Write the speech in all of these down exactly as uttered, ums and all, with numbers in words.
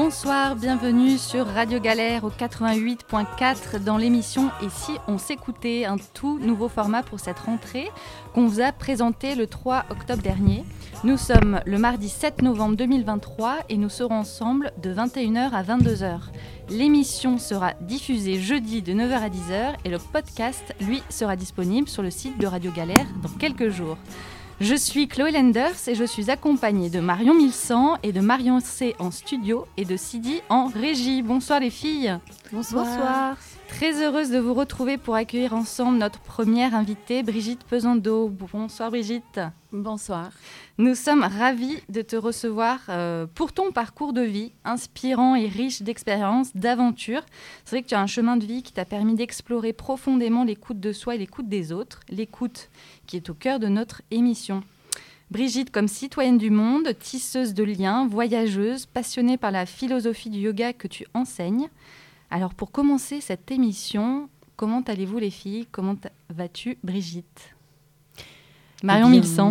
Bonsoir, bienvenue sur Radio Galère au quatre-vingt-huit virgule quatre dans l'émission « Et si on s'écoutait ?» un tout nouveau format pour cette rentrée qu'on vous a présenté le trois octobre dernier. Nous sommes le mardi sept novembre deux mille vingt-trois et nous serons ensemble de vingt et une heures à vingt-deux heures. L'émission sera diffusée jeudi de neuf heures à dix heures et le podcast, lui, sera disponible sur le site de Radio Galère dans quelques jours. Je suis Chloé Lenders et je suis accompagnée de Marion Milsan et de Marion C en studio et de Sidi en régie. Bonsoir les filles. Bonsoir. Bonsoir. Très heureuse de vous retrouver pour accueillir ensemble notre première invitée, Brigitte Pesando. Bonsoir Brigitte. Bonsoir. Nous sommes ravis de te recevoir euh, pour ton parcours de vie, inspirant et riche d'expériences, d'aventures. C'est vrai que tu as un chemin de vie qui t'a permis d'explorer profondément l'écoute de soi et l'écoute des autres, l'écoute qui est au cœur de notre émission. Brigitte, comme citoyenne du monde, tisseuse de liens, voyageuse, passionnée par la philosophie du yoga que tu enseignes. Alors pour commencer cette émission, comment allez-vous les filles ? Comment t- vas-tu Brigitte ? Marion eh bien, Milsan.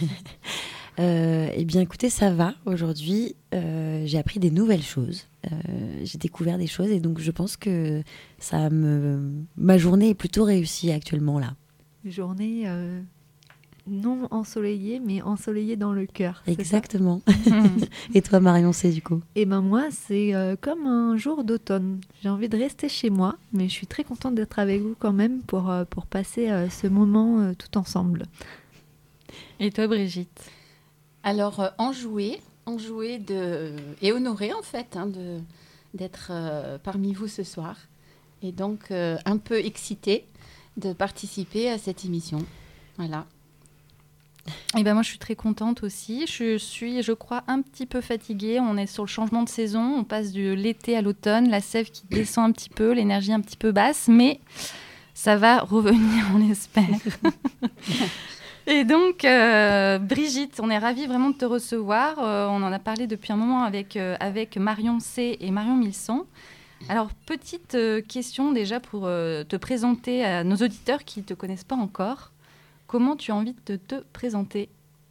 euh, eh bien écoutez, ça va aujourd'hui. Euh, j'ai appris des nouvelles choses. Euh, j'ai découvert des choses et donc je pense que ça me... ma journée est plutôt réussie actuellement là. Journée euh, non ensoleillée, mais ensoleillée dans le cœur. Exactement. Et toi Marion, c'est du coup ? Et ben moi, c'est euh, comme un jour d'automne. J'ai envie de rester chez moi, mais je suis très contente d'être avec vous quand même pour, euh, pour passer euh, ce moment euh, tout ensemble. Et toi Brigitte ? Alors euh, enjouée, enjouée de... et honorée en fait hein, de... d'être euh, parmi vous ce soir. Et donc euh, un peu excitée de participer à cette émission. Voilà. Et ben moi, je suis très contente aussi. Je suis, je crois, un petit peu fatiguée. On est sur le changement de saison. On passe de l'été à l'automne. La sève qui descend un petit peu, l'énergie un petit peu basse. Mais ça va revenir, on l'espère. Et donc, euh, Brigitte, on est ravis vraiment de te recevoir. Euh, on en a parlé depuis un moment avec, euh, avec Marion C et Marion Milsan. Alors, petite euh, question déjà pour euh, te présenter à nos auditeurs qui ne te connaissent pas encore. Comment tu as envie de te présenter ?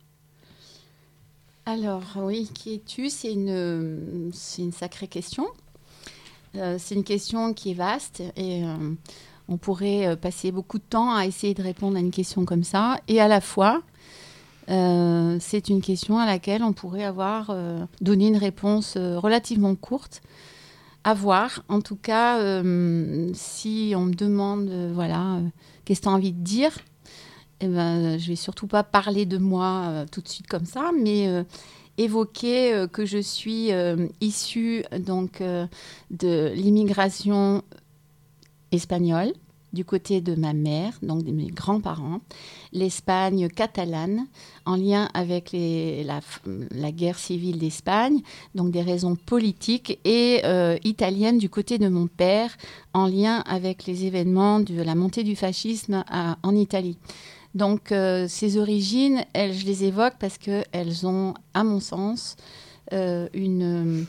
Alors oui, qui es-tu ? C'est une, c'est une sacrée question. Euh, c'est une question qui est vaste et euh, on pourrait passer beaucoup de temps à essayer de répondre à une question comme ça. Et à la fois, euh, c'est une question à laquelle on pourrait avoir euh, donné une réponse euh, relativement courte. À voir. En tout cas, euh, si on me demande, euh, voilà, euh, qu'est-ce que tu as envie de dire ? Eh ben, je ne vais surtout pas parler de moi euh, tout de suite comme ça, mais euh, évoquer euh, que je suis euh, issue donc, euh, de l'immigration espagnole, du côté de ma mère, donc de mes grands-parents, l'Espagne catalane, en lien avec les, la, la guerre civile d'Espagne, donc des raisons politiques, et euh, italienne du côté de mon père, en lien avec les événements de la montée du fascisme à, en Italie. Donc, euh, ces origines, elles, je les évoque parce qu'elles ont, à mon sens, euh, une...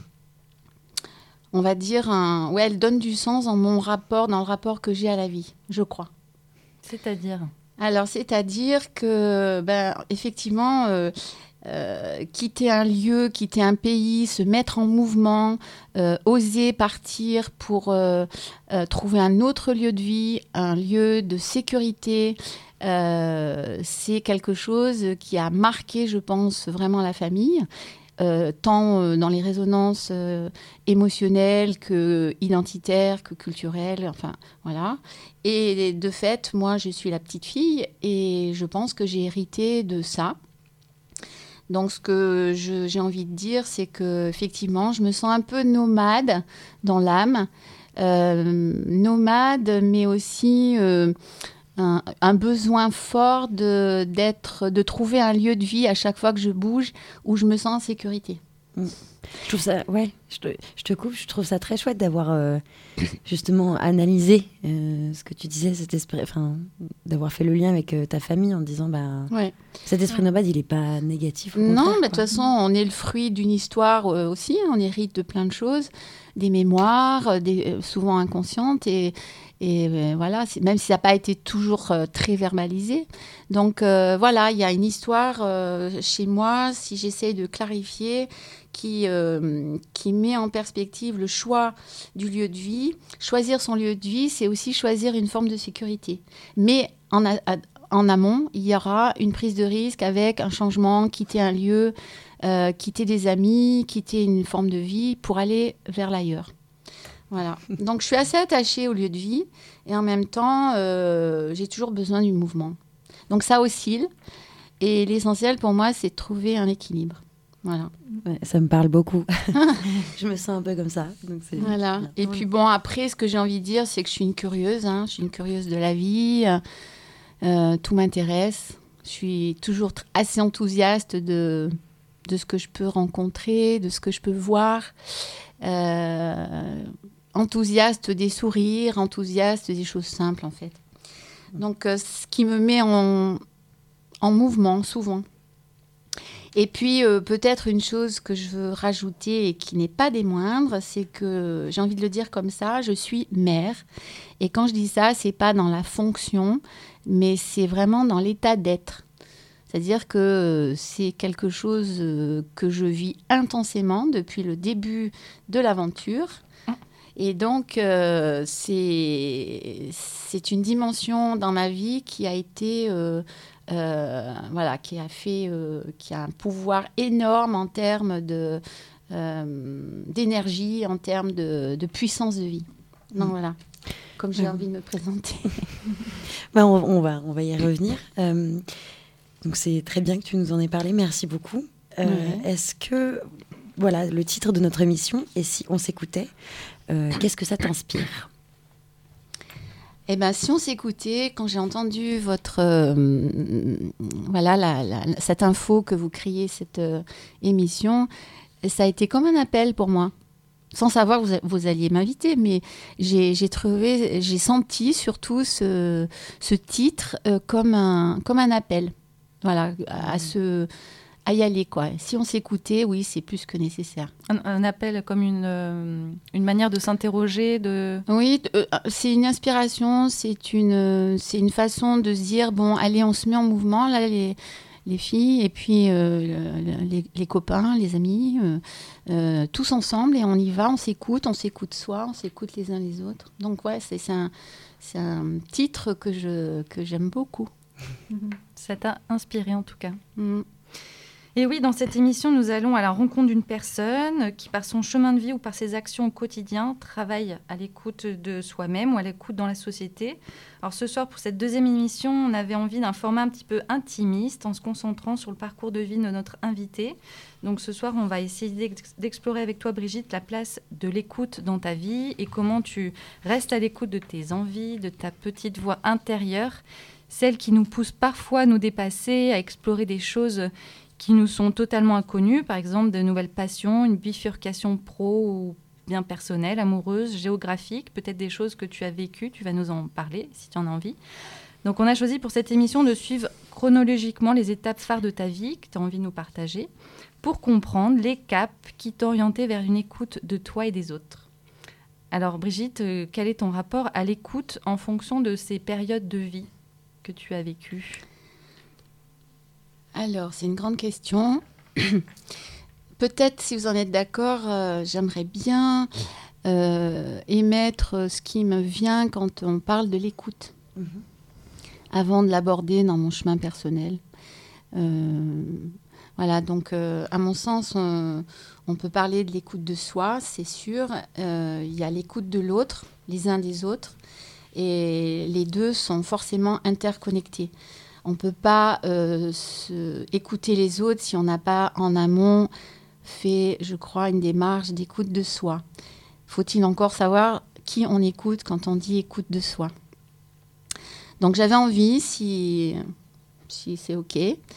on va dire, un... ouais, elles donnent du sens dans mon rapport, dans le rapport que j'ai à la vie, je crois. C'est-à-dire ? Alors, c'est-à-dire que, ben, effectivement, euh, euh, quitter un lieu, quitter un pays, se mettre en mouvement, euh, oser partir pour euh, euh, trouver un autre lieu de vie, un lieu de sécurité, Euh, c'est quelque chose qui a marqué, je pense, vraiment la famille, euh, tant euh, dans les résonances euh, émotionnelles que identitaires, que culturelles, enfin, voilà. Et de fait, moi, je suis la petite fille et je pense que j'ai hérité de ça. Donc, ce que je, j'ai envie de dire, c'est qu'effectivement, je me sens un peu nomade dans l'âme. Euh, nomade, mais aussi... Euh, Un, un besoin fort de, d'être, de trouver un lieu de vie à chaque fois que je bouge où je me sens en sécurité. Mmh. Je trouve ça, ouais, je te, je te coupe, je trouve ça très chouette d'avoir euh, justement analysé euh, ce que tu disais, cet esprit, enfin, d'avoir fait le lien avec euh, ta famille en disant, bah, ouais. cet esprit nomade, il n'est pas négatif. Non, mais de toute façon, on est le fruit d'une histoire euh, aussi, on hérite de plein de choses, des mémoires, des, euh, souvent inconscientes, et, et euh, voilà, c'est, même si ça n'a pas été toujours euh, très verbalisé. Donc euh, voilà, il y a une histoire euh, chez moi, si j'essaye de clarifier, qui, euh, qui met en perspective le choix du lieu de vie. Choisir son lieu de vie, c'est aussi choisir une forme de sécurité. Mais en, a, en amont, il y aura une prise de risque avec un changement, quitter un lieu, euh, quitter des amis, quitter une forme de vie pour aller vers l'ailleurs. Voilà. Donc, je suis assez attachée au lieu de vie et en même temps, euh, j'ai toujours besoin du mouvement. Donc, ça oscille. Et l'essentiel pour moi, c'est de trouver un équilibre. Voilà. Ouais, ça me parle beaucoup. Je me sens un peu comme ça. Donc c'est voilà. Bien. Et puis bon, après, ce que j'ai envie de dire, c'est que je suis une curieuse. Hein. Je suis une curieuse de la vie. Euh, tout m'intéresse. Je suis toujours tr- assez enthousiaste de, de ce que je peux rencontrer, de ce que je peux voir. Euh, enthousiaste des sourires, enthousiaste des choses simples, en fait. Donc, euh, ce qui me met en, en mouvement, souvent. Et puis, euh, peut-être une chose que je veux rajouter et qui n'est pas des moindres, c'est que, j'ai envie de le dire comme ça, je suis mère. Et quand je dis ça, c'est pas dans la fonction, mais c'est vraiment dans l'état d'être. C'est-à-dire que euh, c'est quelque chose euh, que je vis intensément depuis le début de l'aventure. Et donc, euh, c'est, c'est une dimension dans ma vie qui a été... Euh, Euh, voilà, qui a fait, euh, qui a un pouvoir énorme en termes de, euh, d'énergie, en termes de, de puissance de vie. Donc mmh. voilà, comme j'ai mmh. envie de me présenter. ben, on, on, va, on va y revenir. Euh, donc c'est très bien que tu nous en aies parlé, merci beaucoup. Euh, ouais. Est-ce que, voilà, le titre de notre émission, et si on s'écoutait, euh, qu'est-ce que ça t'inspire ? Eh ben, si on s'écoutait, quand j'ai entendu votre, euh, voilà, la, la, cette info que vous criez, cette euh, émission, ça a été comme un appel pour moi. Sans savoir que vous, vous alliez m'inviter, mais j'ai, j'ai trouvé, j'ai senti surtout ce, ce titre euh, comme un, comme un appel. Voilà, à, à se... à y aller, quoi. Si on s'écoutait, oui, c'est plus que nécessaire. Un, un appel comme une, euh, une manière de s'interroger, de... Oui, euh, c'est une inspiration, c'est une, c'est une façon de se dire, bon, allez, on se met en mouvement, là, les, les filles, et puis euh, les, les copains, les amis, euh, euh, tous ensemble, et on y va, on s'écoute, on s'écoute soi, on s'écoute les uns les autres. Donc, ouais, c'est, c'est, un, c'est un titre que, je, que j'aime beaucoup. Ça t'a inspiré, en tout cas. Mm. Et oui, dans cette émission, nous allons à la rencontre d'une personne qui, par son chemin de vie ou par ses actions au quotidien, travaille à l'écoute de soi-même ou à l'écoute dans la société. Alors ce soir, pour cette deuxième émission, on avait envie d'un format un petit peu intimiste en se concentrant sur le parcours de vie de notre invité. Donc ce soir, on va essayer d'explorer avec toi, Brigitte, la place de l'écoute dans ta vie et comment tu restes à l'écoute de tes envies, de ta petite voix intérieure, celle qui nous pousse parfois à nous dépasser, à explorer des choses qui nous sont totalement inconnus, par exemple de nouvelles passions, une bifurcation pro ou bien personnelle, amoureuse, géographique, peut-être des choses que tu as vécues, tu vas nous en parler si tu en as envie. Donc on a choisi pour cette émission de suivre chronologiquement les étapes phares de ta vie que tu as envie de nous partager pour comprendre les caps qui t'orientaient vers une écoute de toi et des autres. Alors Brigitte, quel est ton rapport à l'écoute en fonction de ces périodes de vie que tu as vécues ? Alors, c'est une grande question. Peut-être, si vous en êtes d'accord, euh, j'aimerais bien euh, émettre ce qui me vient quand on parle de l'écoute, mm-hmm. avant de l'aborder dans mon chemin personnel. Euh, voilà, donc, euh, à mon sens, on, on peut parler de l'écoute de soi, c'est sûr. Euh, il y a l'écoute de l'autre, les uns des autres, et les deux sont forcément interconnectés. On ne peut pas euh, se, écouter les autres si on n'a pas en amont fait, je crois, une démarche d'écoute de soi. Faut-il encore savoir qui on écoute quand on dit écoute de soi ? Donc j'avais envie, si, si c'est OK,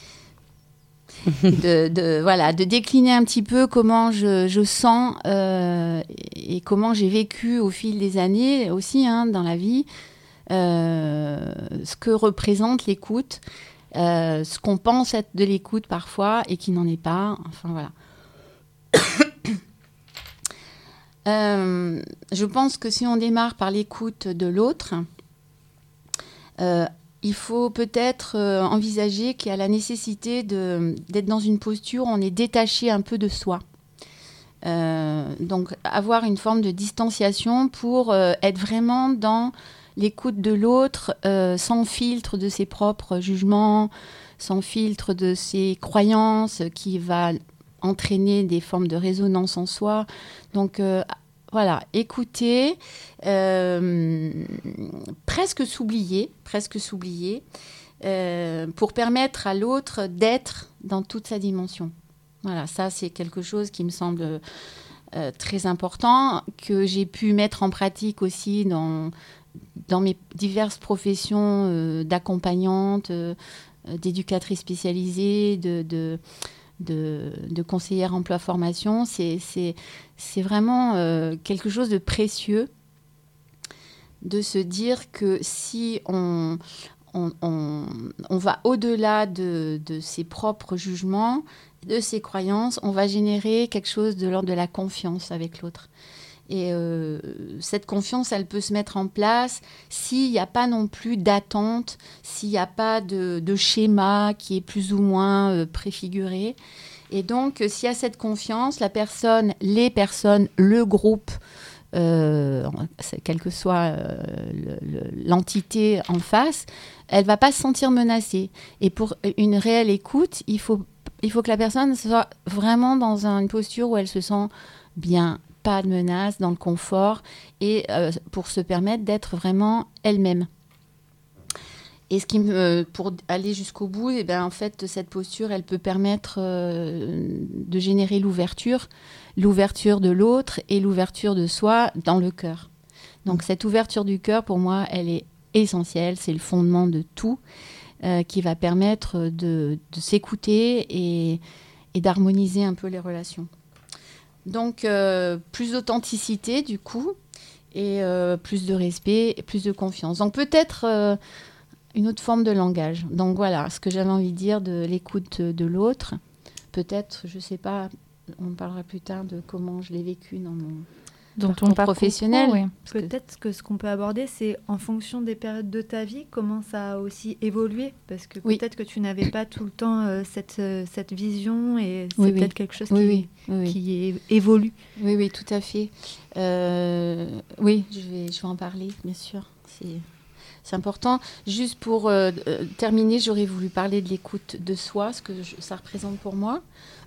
de, de, voilà, de décliner un petit peu comment je, je sens euh, et comment j'ai vécu au fil des années aussi hein, dans la vie. Euh, ce que représente l'écoute, euh, ce qu'on pense être de l'écoute parfois et qui n'en est pas. Enfin voilà. euh, je pense que si on démarre par l'écoute de l'autre, euh, il faut peut-être euh, envisager qu'il y a la nécessité de, d'être dans une posture où on est détaché un peu de soi. Euh, donc, avoir une forme de distanciation pour euh, être vraiment dans l'écoute de l'autre, euh, sans filtre de ses propres jugements, sans filtre de ses croyances, qui va entraîner des formes de résonance en soi. Donc, euh, voilà, écouter, euh, presque s'oublier, presque s'oublier, euh, pour permettre à l'autre d'être dans toute sa dimension. Voilà, ça, c'est quelque chose qui me semble euh, très important, que j'ai pu mettre en pratique aussi dans, dans mes diverses professions euh, d'accompagnante, euh, d'éducatrice spécialisée, de, de, de, de conseillère emploi-formation. C'est, c'est, c'est vraiment euh, quelque chose de précieux de se dire que si on, on, on, on va au-delà de, de ses propres jugements, de ses croyances, on va générer quelque chose de l'ordre de la confiance avec l'autre. Et euh, cette confiance, elle peut se mettre en place s'il n'y a pas non plus d'attente, s'il n'y a pas de, de schéma qui est plus ou moins euh, préfiguré. Et donc, s'il y a cette confiance, la personne, les personnes, le groupe, euh, quelle que soit euh, le, le, l'entité en face, elle ne va pas se sentir menacée. Et pour une réelle écoute, il faut Il faut que la personne soit vraiment dans une posture où elle se sent bien, pas de menace, dans le confort, et euh, pour se permettre d'être vraiment elle-même. Et ce qui me, pour aller jusqu'au bout, eh ben, en fait, cette posture, elle peut permettre euh, de générer l'ouverture, l'ouverture de l'autre et l'ouverture de soi dans le cœur. Donc cette ouverture du cœur, pour moi, elle est essentielle, c'est le fondement de tout. Euh, qui va permettre de, de s'écouter et, et d'harmoniser un peu les relations. Donc, euh, plus d'authenticité, du coup, et euh, plus de respect, et plus de confiance. Donc, peut-être euh, une autre forme de langage. Donc, voilà, ce que j'avais envie de dire de l'écoute de l'autre. Peut-être, je ne sais pas, on parlera plus tard de comment je l'ai vécu dans mon... Dans ton parcours professionnel. Oui. Peut-être que ce qu'on peut aborder, c'est en fonction des périodes de ta vie, comment ça a aussi évolué. Parce que oui. peut-être que tu n'avais pas tout le temps euh, cette, euh, cette vision et c'est oui, peut-être oui. quelque chose oui, qui, oui. Oui, qui oui. évolue. Oui, oui, tout à fait. Euh, oui, je vais, je vais en parler, bien sûr. C'est, c'est important. Juste pour euh, euh, terminer, j'aurais voulu parler de l'écoute de soi, ce que je, ça représente pour moi.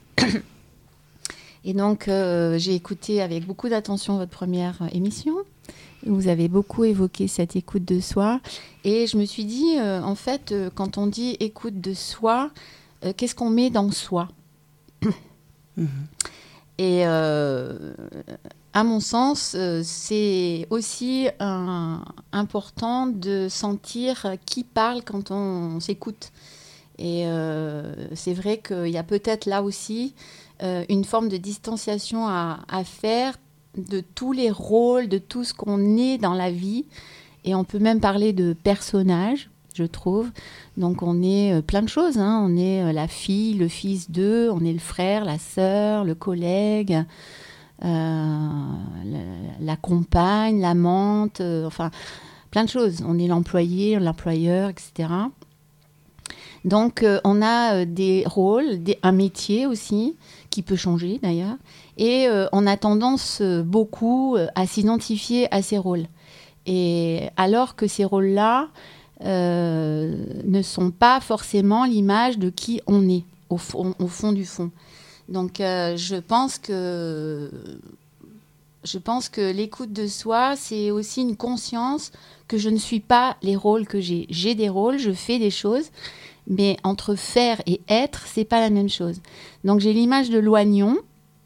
Et donc, euh, j'ai écouté avec beaucoup d'attention votre première émission. Vous avez beaucoup évoqué cette écoute de soi. Et je me suis dit, euh, en fait, euh, quand on dit écoute de soi, euh, qu'est-ce qu'on met dans soi ? mmh. Et euh, à mon sens, euh, c'est aussi un, important de sentir qui parle quand on, on s'écoute. Et euh, c'est vrai qu'il y a peut-être là aussi euh, une forme de distanciation à, à faire de tous les rôles, de tout ce qu'on est dans la vie. Et on peut même parler de personnages, je trouve. Donc on est euh, plein de choses. Hein. On est euh, la fille, le fils d'eux, on est le frère, la sœur, le collègue, euh, la, la compagne, l'amante, euh, enfin plein de choses. On est l'employé, l'employeur, et cetera. Donc, euh, on a euh, des rôles, des, un métier aussi, qui peut changer d'ailleurs. Et euh, on a tendance euh, beaucoup euh, à s'identifier à ces rôles. Et alors que ces rôles-là euh, ne sont pas forcément l'image de qui on est, au fond, au fond du fond. Donc, euh, je pense que... Je pense que l'écoute de soi, c'est aussi une conscience que je ne suis pas les rôles que j'ai. J'ai des rôles, je fais des choses, mais entre faire et être, c'est pas la même chose. Donc j'ai l'image de l'oignon.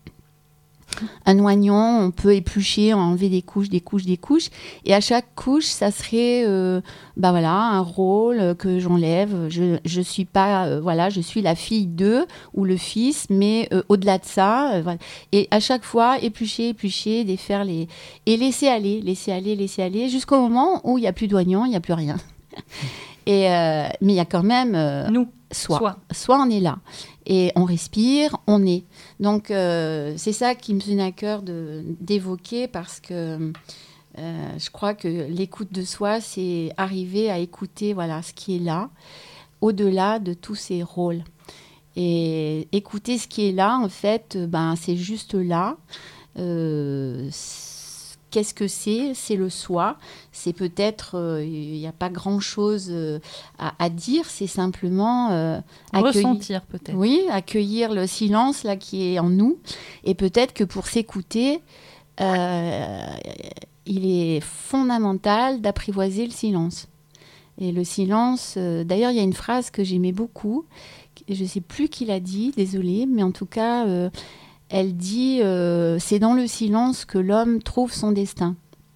Un oignon, on peut éplucher, enlever des couches, des couches, des couches. Et à chaque couche, ça serait euh, bah voilà, un rôle que j'enlève. Je je suis pas, euh, voilà, je suis la fille d'eux ou le fils, mais euh, au-delà de ça. Euh, voilà. Et à chaque fois, éplucher, éplucher, défaire les... Et laisser aller, laisser aller, laisser aller, jusqu'au moment où il n'y a plus d'oignon, il n'y a plus rien. Et euh, mais il y a quand même... Euh, Nous. Soit. Soit. Soit on est là. Et on respire, on est. Donc, euh, c'est ça qui me tenait à cœur de, d'évoquer parce que euh, je crois que l'écoute de soi, c'est arriver à écouter voilà, ce qui est là, au-delà de tous ces rôles. Et écouter ce qui est là, en fait, ben, c'est juste là. Euh, qu'est-ce que c'est ? C'est le soi. C'est peut-être, il euh, n'y a pas grand-chose euh, à, à dire, c'est simplement euh, accueillir, ressentir peut-être. Oui, accueillir le silence là qui est en nous. Et peut-être que pour s'écouter, euh, il est fondamental d'apprivoiser le silence. Et le silence, euh, d'ailleurs, il y a une phrase que j'aimais beaucoup. Je ne sais plus qui l'a dit, désolée, mais en tout cas, euh, elle dit euh, « C'est dans le silence que l'homme trouve son destin ».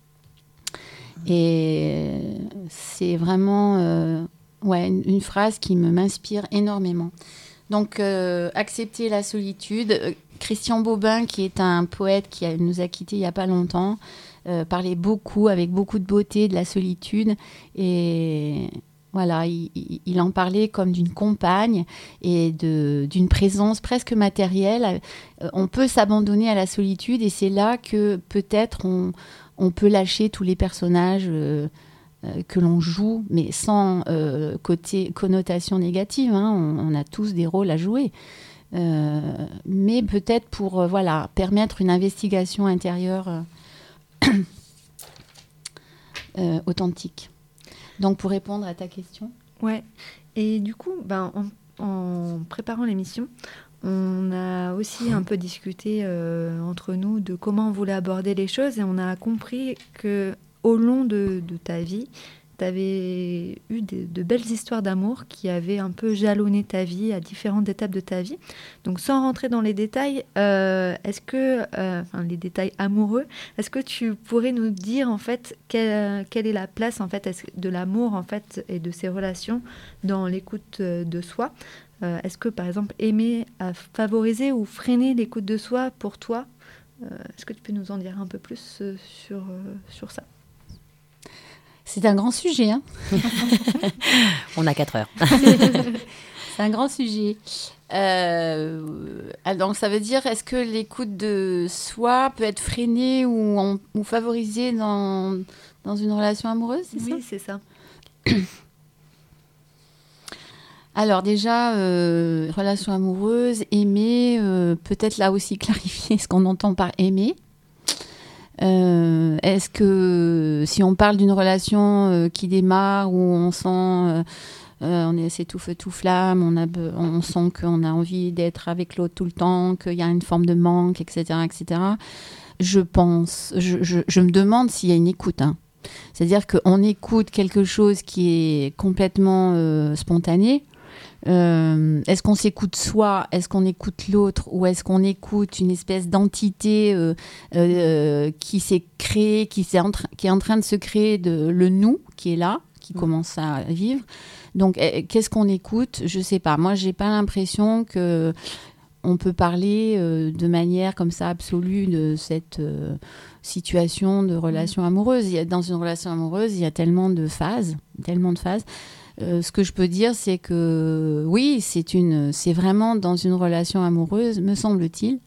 Et c'est vraiment euh, ouais, une, une phrase qui me, m'inspire énormément. Donc, euh, accepter la solitude. Christian Bobin, qui est un poète qui a, nous a quittés il n'y a pas longtemps, euh, parlait beaucoup, avec beaucoup de beauté, de la solitude. Et... Voilà, il, il en parlait comme d'une compagne et de, d'une présence presque matérielle. Euh, on peut s'abandonner à la solitude et c'est là que peut-être on, on peut lâcher tous les personnages euh, euh, que l'on joue, mais sans euh, côté, connotation négative. Hein. On, on a tous des rôles à jouer. Euh, mais peut-être pour euh, voilà, permettre une investigation intérieure euh, euh, authentique. Donc, pour répondre à ta question. Ouais. Et du coup, ben, en, en préparant l'émission, on a aussi un peu discuté euh, entre nous de comment on voulait aborder les choses et on a compris qu'au long de, de ta vie, tu avais eu de, de belles histoires d'amour qui avaient un peu jalonné ta vie à différentes étapes de ta vie. Donc, sans rentrer dans les détails, euh, est-ce que, euh, enfin, les détails amoureux, est-ce que tu pourrais nous dire en fait quelle, quelle est la place en fait de l'amour en fait et de ces relations dans l'écoute de soi ? euh, Est-ce que par exemple aimer a favorisé ou freiner l'écoute de soi pour toi ? euh, Est-ce que tu peux nous en dire un peu plus euh, sur, euh, sur ça ? C'est un grand sujet. Hein. On a quatre heures. C'est un grand sujet. Euh, donc, ça veut dire, est-ce que l'écoute de soi peut être freinée ou, en, ou favorisée dans, dans une relation amoureuse, c'est oui, ça ? c'est ça. Alors déjà, euh, relation amoureuse, aimer, euh, peut-être là aussi clarifier ce qu'on entend par aimer. Euh, est-ce que si on parle d'une relation euh, qui démarre où on sent euh, euh, on est c'est tout feu tout flamme, on a on sent qu'on a envie d'être avec l'autre tout le temps, qu'il y a une forme de manque, et cetera, et cetera. Je pense, je, je, je me demande s'il y a une écoute. Hein. C'est-à-dire qu'on écoute quelque chose qui est complètement euh, spontané. Euh, est-ce qu'on s'écoute soi, est-ce qu'on écoute l'autre, ou est-ce qu'on écoute une espèce d'entité euh, euh, qui s'est créée, qui, s'est en tra- qui est en train de se créer, de, le nous qui est là, qui mmh. commence à vivre. Donc, euh, qu'est-ce qu'on écoute ? Je ne sais pas. Moi, je n'ai pas l'impression qu'on peut parler euh, de manière comme ça absolue de cette euh, situation de relation mmh. amoureuse. Il y a, dans une relation amoureuse, il y a tellement de phases, tellement de phases. Euh, ce que je peux dire, c'est que oui, c'est, une, c'est vraiment dans une relation amoureuse, me semble-t-il,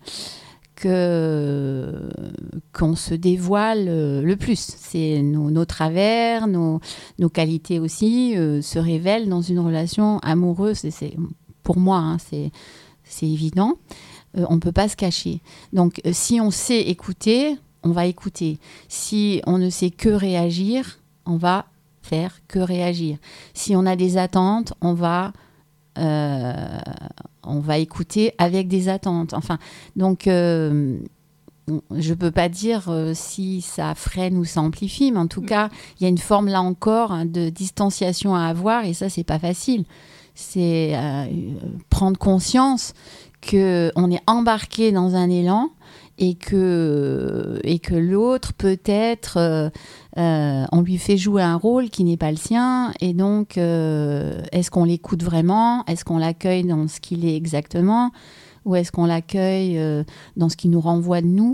que, qu'on se dévoile le plus. C'est nos, nos travers, nos, nos qualités aussi euh, se révèlent dans une relation amoureuse. Et c'est, pour moi, hein, c'est, c'est évident. Euh, on ne peut pas se cacher. Donc, euh, si on sait écouter, on va écouter. Si on ne sait que réagir, on va faire que réagir. Si on a des attentes, on va, euh, on va écouter avec des attentes. Enfin, donc, euh, je ne peux pas dire euh, si ça freine ou ça amplifie, mais en tout cas, il y a une forme, là encore, hein, de distanciation à avoir, et ça, ce n'est pas facile. C'est euh, prendre conscience qu'on est embarqué dans un élan et que, et que l'autre, peut-être, euh, euh, on lui fait jouer un rôle qui n'est pas le sien. Et donc, euh, est-ce qu'on l'écoute vraiment ? Est-ce qu'on l'accueille dans ce qu'il est exactement ? Ou est-ce qu'on l'accueille euh, dans ce qui nous renvoie de nous ?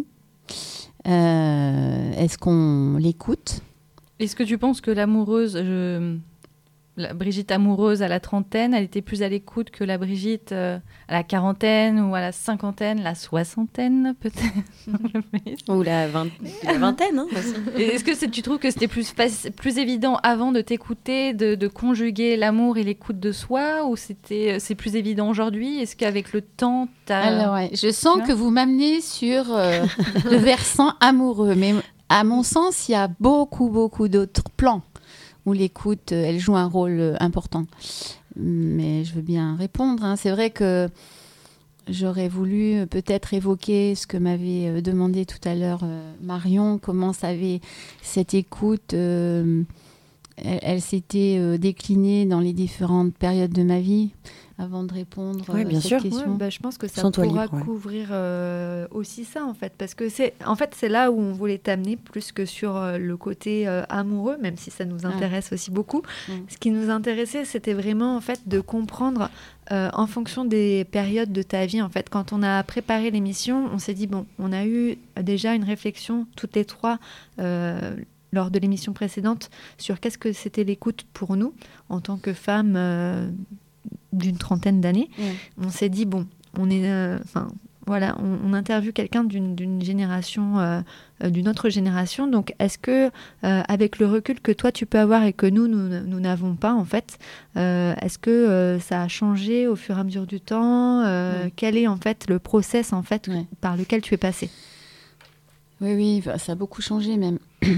euh, Est-ce qu'on l'écoute ? Est-ce que tu penses que l'amoureuse... Je... la Brigitte amoureuse à la trentaine, elle était plus à l'écoute que la Brigitte euh, à la quarantaine ou à la cinquantaine, la soixantaine peut-être. Ou la, vingt... la vingtaine. Hein, est-ce que c'est, tu trouves que c'était plus, faci- plus évident avant de t'écouter, de, de conjuguer l'amour et l'écoute de soi, ou c'était, c'est plus évident aujourd'hui? Est-ce qu'avec le temps, t'as... Alors, ouais, je sens que vous m'amenez sur euh, le versant amoureux, mais à mon sens, il y a beaucoup, beaucoup d'autres plans où l'écoute, elle joue un rôle important. Mais je veux bien répondre. Hein. C'est vrai que j'aurais voulu peut-être évoquer ce que m'avait demandé tout à l'heure euh, Marion, comment ça avait, cette écoute, euh, elle, elle s'était euh, déclinée dans les différentes périodes de ma vie. Avant de répondre oui, à bien cette sûr. question. Ouais, bah, je pense que ça Sens-toi pourra libre, ouais. couvrir euh, aussi ça, en fait. Parce que c'est, en fait, c'est là où on voulait t'amener plus que sur euh, le côté euh, amoureux, même si ça nous intéresse ah. aussi beaucoup. Mm. Ce qui nous intéressait, c'était vraiment, en fait, de comprendre euh, en fonction des périodes de ta vie. En fait, quand on a préparé l'émission, on s'est dit, bon, on a eu déjà une réflexion, toutes les trois, euh, lors de l'émission précédente, sur qu'est-ce que c'était l'écoute pour nous, en tant que femmes... Euh, d'une trentaine d'années, mmh. on s'est dit, bon, on est... Enfin, euh, voilà, on, on interviewe quelqu'un d'une, d'une génération, euh, euh, d'une autre génération, donc est-ce que, euh, avec le recul que toi, tu peux avoir et que nous, nous, nous n'avons pas, en fait, euh, est-ce que euh, ça a changé au fur et à mesure du temps euh, mmh. Quel est, en fait, le process, en fait, ouais. par lequel tu es passé? Oui, oui, ça a beaucoup changé, même.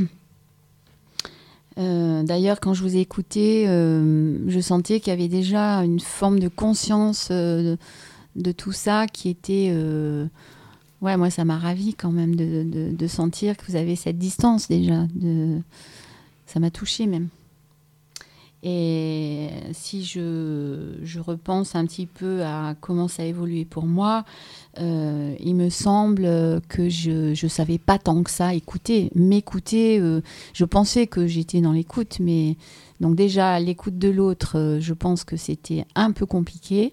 Euh, d'ailleurs, quand je vous ai écouté, euh, je sentais qu'il y avait déjà une forme de conscience euh, de, de tout ça qui était... Euh, ouais, moi, ça m'a ravie quand même de, de, de sentir que vous avez cette distance déjà. De, ça m'a touchée même. Et si je, je repense un petit peu à comment ça a évolué pour moi, euh, il me semble que je ne savais pas tant que ça écouter. M'écouter, euh, je pensais que j'étais dans l'écoute, mais donc déjà, l'écoute de l'autre, euh, je pense que c'était un peu compliqué.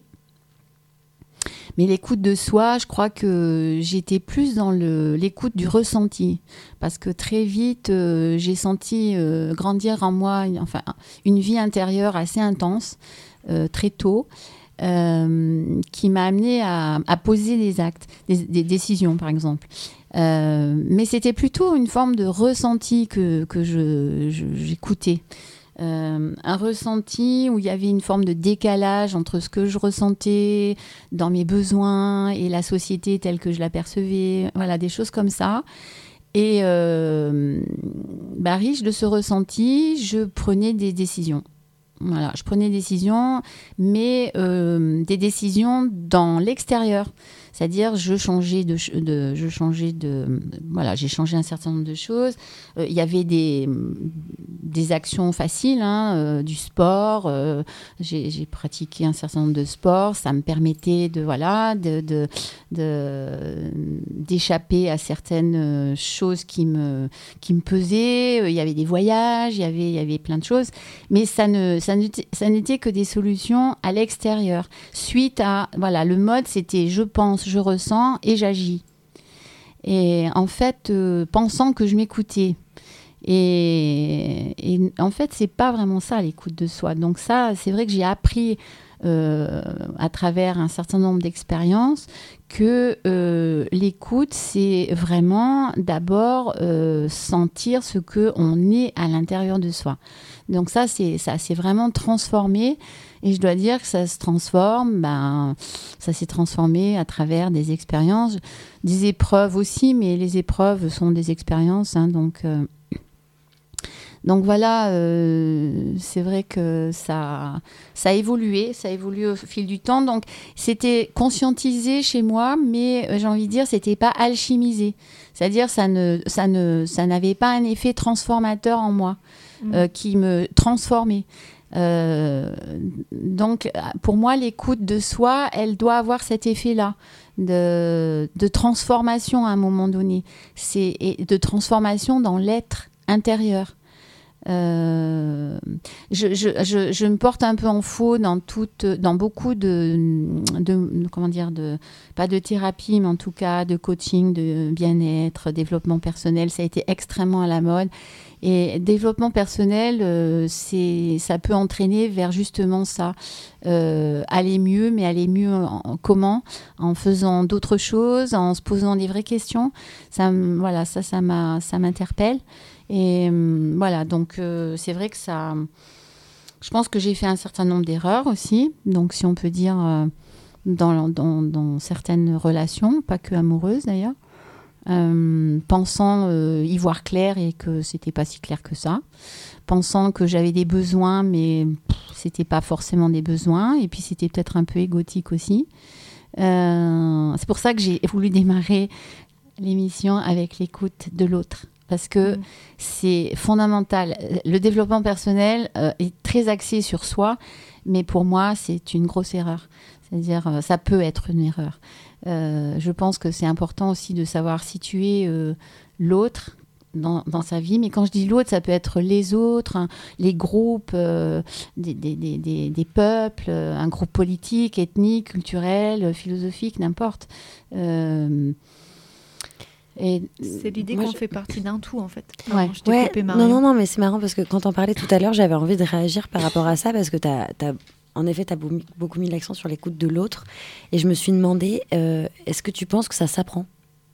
Mais l'écoute de soi, je crois que j'étais plus dans le, l'écoute du ressenti. Parce que très vite, euh, j'ai senti euh, grandir en moi une, enfin, une vie intérieure assez intense, euh, très tôt, euh, qui m'a amenée à, à poser des actes, des, des décisions par exemple. Euh, mais c'était plutôt une forme de ressenti que, que je, je, j'écoutais. Euh, un ressenti où il y avait une forme de décalage entre ce que je ressentais dans mes besoins et la société telle que je l'apercevais, voilà, des choses comme ça. Et euh, bah, riche de ce ressenti, je prenais des décisions. Voilà, je prenais des décisions, mais euh, des décisions dans l'extérieur. C'est-à-dire, je changeais de, de, je changeais de, voilà, j'ai changé un certain nombre de choses. Euh, il y avait des, des actions faciles, hein, euh, du sport. Euh, j'ai, j'ai pratiqué un certain nombre de sports. Ça me permettait de, voilà, de, de, de, d'échapper à certaines choses qui me, qui me pesaient. Il y avait des voyages, il y avait, il y avait plein de choses. Mais ça ne, ça n'était, ça n'était que des solutions à l'extérieur. Suite à, voilà, le mode, c'était je pense, je ressens et j'agis. Et en fait, euh, pensant que je m'écoutais. Et, et en fait, c'est pas vraiment ça, l'écoute de soi. Donc ça, c'est vrai que j'ai appris euh, à travers un certain nombre d'expériences que euh, l'écoute, c'est vraiment d'abord euh, sentir ce qu'on est à l'intérieur de soi. Donc ça, c'est, ça s'est vraiment transformé. Et je dois dire que ça se transforme, ben, ça s'est transformé à travers des expériences, des épreuves aussi, mais les épreuves sont des expériences. Hein, donc, euh, donc voilà, euh, c'est vrai que ça, ça a évolué, ça a évolué au fil du temps. Donc c'était conscientisé chez moi, mais euh, j'ai envie de dire, c'était pas alchimisé. C'est-à-dire, ça ne, ça ne, ça n'avait pas un effet transformateur en moi, mmh. euh, qui me transformait. Euh, donc, pour moi, l'écoute de soi, elle doit avoir cet effet-là de, de transformation à un moment donné, c'est, et de transformation dans l'être intérieur. Euh, je, je, je, je me porte un peu en faux dans, toute, dans beaucoup de, de, comment dire, de, pas de thérapie, mais en tout cas de coaching, de bien-être, développement personnel. Ça a été extrêmement à la mode. Et développement personnel, euh, c'est, ça peut entraîner vers justement ça, euh, aller mieux, mais aller mieux en, en, comment ? En faisant d'autres choses, en se posant des vraies questions. Ça, voilà, ça, ça, m'a, ça m'interpelle. Et euh, voilà, donc euh, c'est vrai que ça... Je pense que j'ai fait un certain nombre d'erreurs aussi, donc si on peut dire euh, dans, dans, dans certaines relations, pas que amoureuses d'ailleurs. Euh, pensant euh, y voir clair et que c'était pas si clair que ça, pensant que j'avais des besoins mais pff, c'était pas forcément des besoins, et puis c'était peut-être un peu égotique aussi. Euh, c'est pour ça que j'ai voulu démarrer l'émission avec l'écoute de l'autre, parce que mmh. c'est fondamental. Le développement personnel euh, est très axé sur soi, mais pour moi c'est une grosse erreur, c'est-à-dire euh, ça peut être une erreur. Euh, je pense que c'est important aussi de savoir situer euh, l'autre dans, dans sa vie. Mais quand je dis l'autre, ça peut être les autres, hein, les groupes, euh, des, des, des, des, des peuples, euh, un groupe politique, ethnique, culturel, philosophique, n'importe. Euh, et c'est l'idée qu'on je... fait partie d'un tout, en fait. Ouais. Je t'ai ouais, coupé, non, non, non, mais c'est marrant parce que quand on parlait tout à l'heure, j'avais envie de réagir par rapport à ça, parce que t'as... t'as... En effet, tu as beaucoup mis l'accent sur l'écoute de l'autre. Et je me suis demandé, euh, est-ce que tu penses que ça s'apprend ?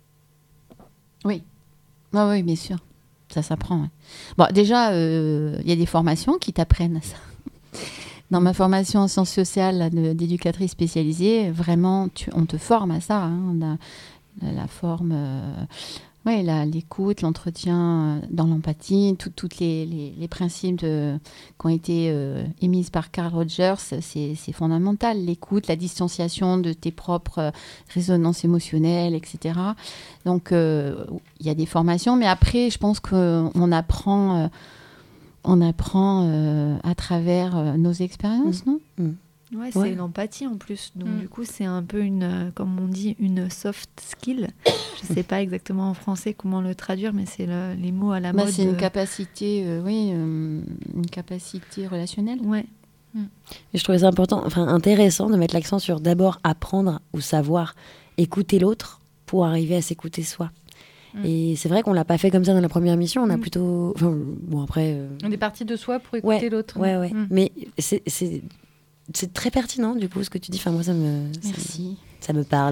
Oui. Ah oui, bien sûr. Ça s'apprend. Ouais. Bon, déjà, il euh, y a des formations qui t'apprennent à ça. Dans ma formation en sciences sociales là, de, d'éducatrice spécialisée, vraiment, tu, on te forme à ça. Hein. On a la, la forme... Euh, Oui, la, l'écoute, l'entretien dans l'empathie, tous les, les, les principes de, qui ont été euh, émis par Carl Rogers, c'est, c'est fondamental. L'écoute, la distanciation de tes propres résonances émotionnelles, et cetera. Donc, il euh, y a des formations, mais après, je pense qu'on apprend, euh, on apprend euh, à travers euh, nos expériences, mmh. non mmh. Ouais, c'est ouais. l'empathie en plus. Donc, mm. du coup, c'est un peu une, comme on dit, une soft skill. Je ne sais pas exactement en français comment le traduire, mais c'est le, les mots à la bah, mode. C'est une capacité, euh, oui, euh, une capacité relationnelle. Ouais. Mm. Et je trouvais ça important, enfin intéressant de mettre l'accent sur d'abord apprendre ou savoir écouter l'autre pour arriver à s'écouter soi. Mm. Et c'est vrai qu'on l'a pas fait comme ça dans la première émission. On a mm. plutôt, enfin, bon après. Euh... On est parti de soi pour écouter ouais, l'autre. Ouais, ouais. Mm. Mais c'est, c'est C'est très pertinent, du coup, ce que tu dis. Enfin, moi, ça me, Merci. Ça, ça me parle.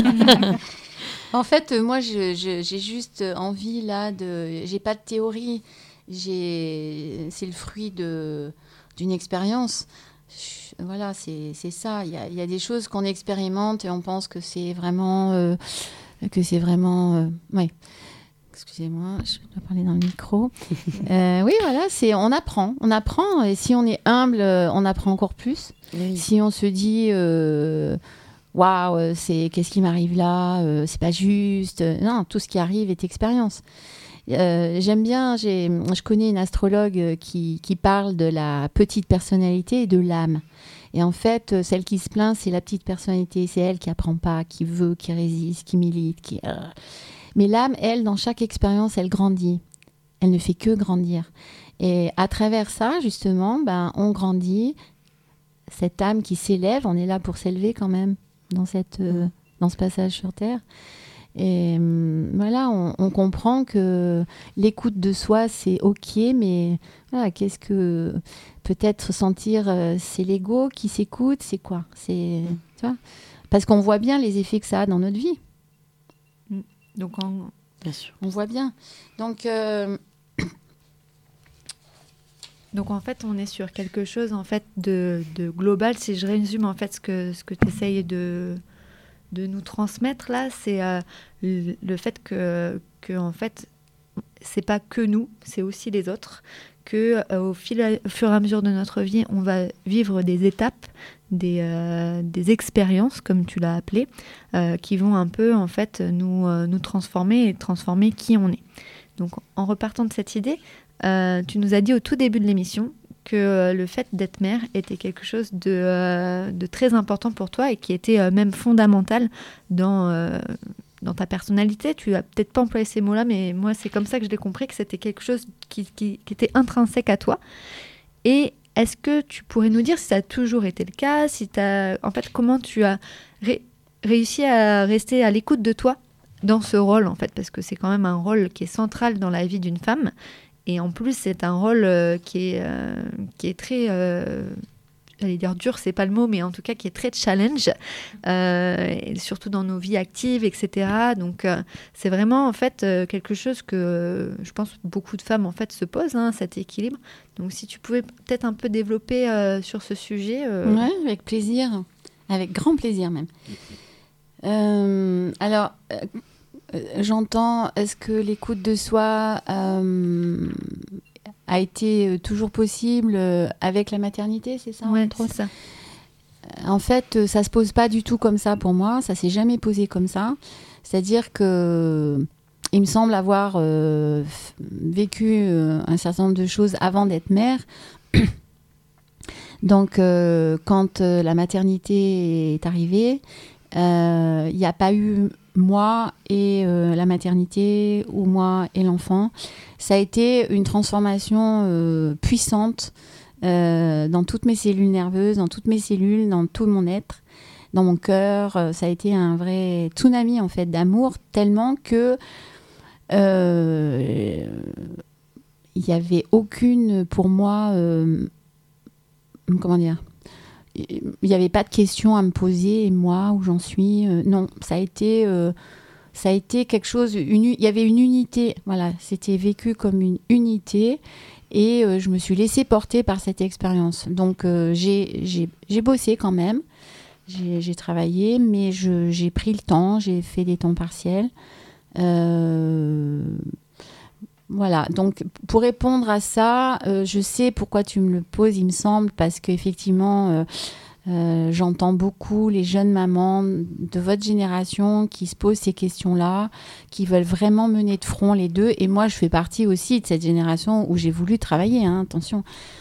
En fait, moi, je, je, j'ai juste envie, là, de... J'ai pas de théorie. J'ai... C'est le fruit de... d'une expérience. Je... Voilà, c'est, c'est ça. Il y a, il y a des choses qu'on expérimente et on pense que c'est vraiment... Euh, que c'est vraiment... Euh... Ouais. Excusez-moi, je dois parler dans le micro. euh, oui, voilà, c'est, on apprend. On apprend. Et si on est humble, on apprend encore plus. Oui. Si on se dit, waouh, wow, c'est, qu'est-ce qui m'arrive là euh, c'est pas juste. Non, tout ce qui arrive est expérience. Euh, j'aime bien, j'ai, je connais une astrologue qui, qui parle de la petite personnalité et de l'âme. Et en fait, celle qui se plaint, c'est la petite personnalité. C'est elle qui apprend pas, qui veut, qui résiste, qui milite, qui... Euh... Mais l'âme, elle, dans chaque expérience, elle grandit. Elle ne fait que grandir. Et à travers ça, justement, ben, on grandit. Cette âme qui s'élève, on est là pour s'élever quand même dans, cette, euh, dans ce passage sur Terre. Et euh, voilà, on, on comprend que l'écoute de soi, c'est OK, mais voilà, qu'est-ce que... Peut-être sentir, euh, c'est l'ego qui s'écoute, c'est quoi c'est, tu vois parce qu'on voit bien les effets que ça a dans notre vie. Donc, en... bien sûr. On voit bien. Donc, euh... Donc, en fait, on est sur quelque chose en fait, de, de global. Si je résume en fait, ce que, ce que tu essayes de, de nous transmettre là, c'est euh, le, le fait que, que en fait, c'est pas que nous, c'est aussi les autres. Que, euh, au, fil, au fur et à mesure de notre vie, on va vivre des étapes, des, euh, des expériences, comme tu l'as appelé, euh, qui vont un peu en fait nous, euh, nous transformer et transformer qui on est. Donc, en repartant de cette idée, euh, tu nous as dit au tout début de l'émission que euh, le fait d'être mère était quelque chose de, euh, de très important pour toi et qui était euh, même fondamental dans... Euh, dans ta personnalité. Tu as peut-être pas employé ces mots-là, mais moi, c'est comme ça que je l'ai compris, que c'était quelque chose qui, qui, qui était intrinsèque à toi. Et est-ce que tu pourrais nous dire si ça a toujours été le cas, si t'as, en fait, comment tu as ré- réussi à rester à l'écoute de toi dans ce rôle, en fait, parce que c'est quand même un rôle qui est central dans la vie d'une femme. Et en plus, c'est un rôle euh, qui, est, euh, qui est très... Euh, j'allais dire dur, c'est pas le mot, mais en tout cas qui est très challenge, euh, et surtout dans nos vies actives, et cetera. Donc euh, c'est vraiment en fait euh, quelque chose que euh, je pense beaucoup de femmes en fait se posent, hein, cet équilibre. Donc si tu pouvais peut-être un peu développer euh, sur ce sujet. Euh... Ouais, avec plaisir, avec grand plaisir même. Euh, alors, euh, j'entends, est-ce que l'écoute de soi euh, a été toujours possible avec la maternité, c'est ça? Ouais, c'est ça. En fait, ça se pose pas du tout comme ça pour moi. Ça s'est jamais posé comme ça. C'est-à-dire que il me semble avoir euh, vécu euh, un certain nombre de choses avant d'être mère. Donc, euh, quand euh, la maternité est arrivée, il euh, n'y a pas eu moi et euh, la maternité ou moi et l'enfant. Ça a été une transformation euh, puissante euh, dans toutes mes cellules nerveuses, dans toutes mes cellules, dans tout mon être, dans mon cœur. Euh, ça a été un vrai tsunami en fait d'amour, tellement que euh, il n'y avait aucune pour moi, euh, comment dire, il n'y avait pas de questions à me poser, moi, où j'en suis. Euh, non, ça a été, euh, ça a été quelque chose, une, il y avait une unité, voilà, c'était vécu comme une unité et euh, je me suis laissée porter par cette expérience. Donc, euh, j'ai, j'ai, j'ai bossé quand même, j'ai, j'ai travaillé, mais je, j'ai pris le temps, j'ai fait des temps partiels. Euh, Voilà, donc pour répondre à ça, euh, je sais pourquoi tu me le poses, il me semble, parce qu'effectivement, euh, euh, j'entends beaucoup les jeunes mamans de votre génération qui se posent ces questions-là, qui veulent vraiment mener de front les deux. Et moi, je fais partie aussi de cette génération où j'ai voulu travailler, hein, attention.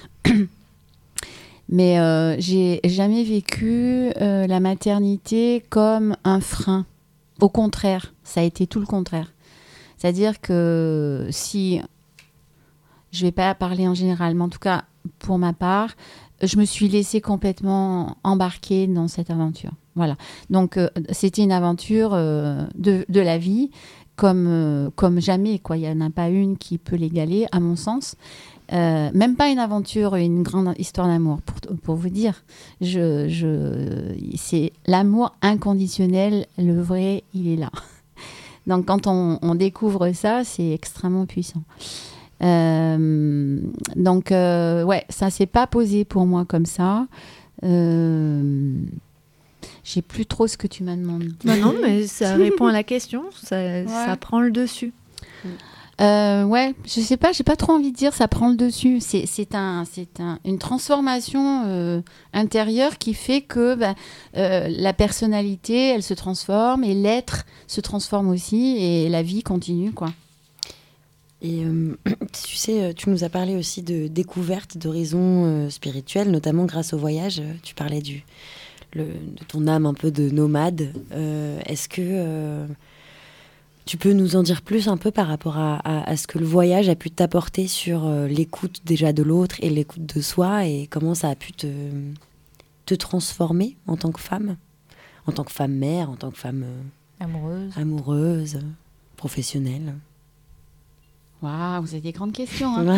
Mais euh, j'ai jamais vécu euh, la maternité comme un frein. Au contraire, ça a été tout le contraire. C'est-à-dire que si, je ne vais pas parler en général, mais en tout cas pour ma part, je me suis laissée complètement embarquer dans cette aventure. Voilà. Donc euh, c'était une aventure euh, de, de la vie comme, euh, comme jamais, quoi. Il n'y en a pas une qui peut l'égaler, à mon sens. Euh, même pas une aventure, une grande histoire d'amour, pour, pour vous dire. Je, je, c'est l'amour inconditionnel, le vrai, il est là. Donc, quand on, on découvre ça, c'est extrêmement puissant. Euh, donc, euh, ouais, ça ne s'est pas posé pour moi comme ça. Euh, j'ai plus trop ce que tu m'as demandé. Bah non, mais ça répond à la question. Ça, ouais. ça prend le dessus. Euh, ouais, je sais pas, j'ai pas trop envie de dire ça prend le dessus. C'est, c'est, un, c'est un, une transformation euh, intérieure qui fait que bah, euh, la personnalité, elle se transforme et l'être se transforme aussi et la vie continue, quoi. Et euh, tu sais, tu nous as parlé aussi de découverte d'horizons euh, spirituels, notamment grâce au voyage. Tu parlais du, le, de ton âme un peu de nomade. Euh, est-ce que... Euh, tu peux nous en dire plus un peu par rapport à, à, à ce que le voyage a pu t'apporter sur euh, l'écoute déjà de l'autre et l'écoute de soi et comment ça a pu te, te transformer en tant que femme, en tant que femme mère, en tant que femme euh, amoureuse, amoureuse, professionnelle. Waouh, vous avez des grandes questions. Hein.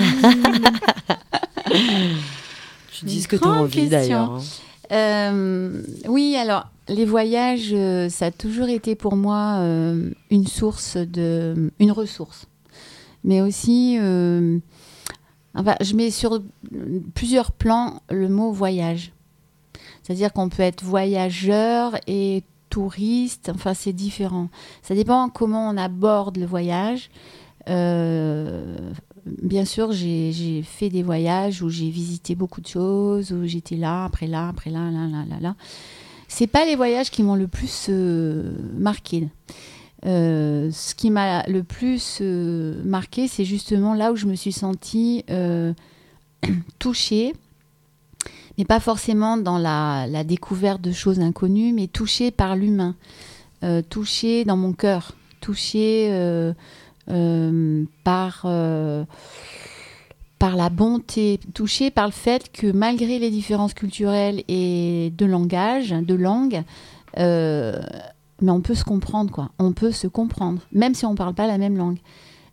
Tu dis ce que tu as envie question. D'ailleurs. Hein. Euh, oui, alors les voyages, euh, ça a toujours été pour moi euh, une source de, une ressource, mais aussi, euh, enfin, je mets sur plusieurs plans le mot voyage. C'est-à-dire qu'on peut être voyageur et touriste. Enfin, c'est différent. Ça dépend comment on aborde le voyage. Euh, Bien sûr, j'ai, j'ai fait des voyages où j'ai visité beaucoup de choses, où j'étais là, après là, après là, là, là, là, là. C'est pas les voyages qui m'ont le plus euh, marqué. Euh, ce qui m'a le plus euh, marqué, c'est justement là où je me suis sentie euh, touchée, mais pas forcément dans la, la découverte de choses inconnues, mais touchée par l'humain, euh, touchée dans mon cœur, touchée... Euh, Euh, par, euh, par la bonté, touchée par le fait que malgré les différences culturelles et de langage, de langue, euh, mais on peut se comprendre, quoi. On peut se comprendre, même si on ne parle pas la même langue.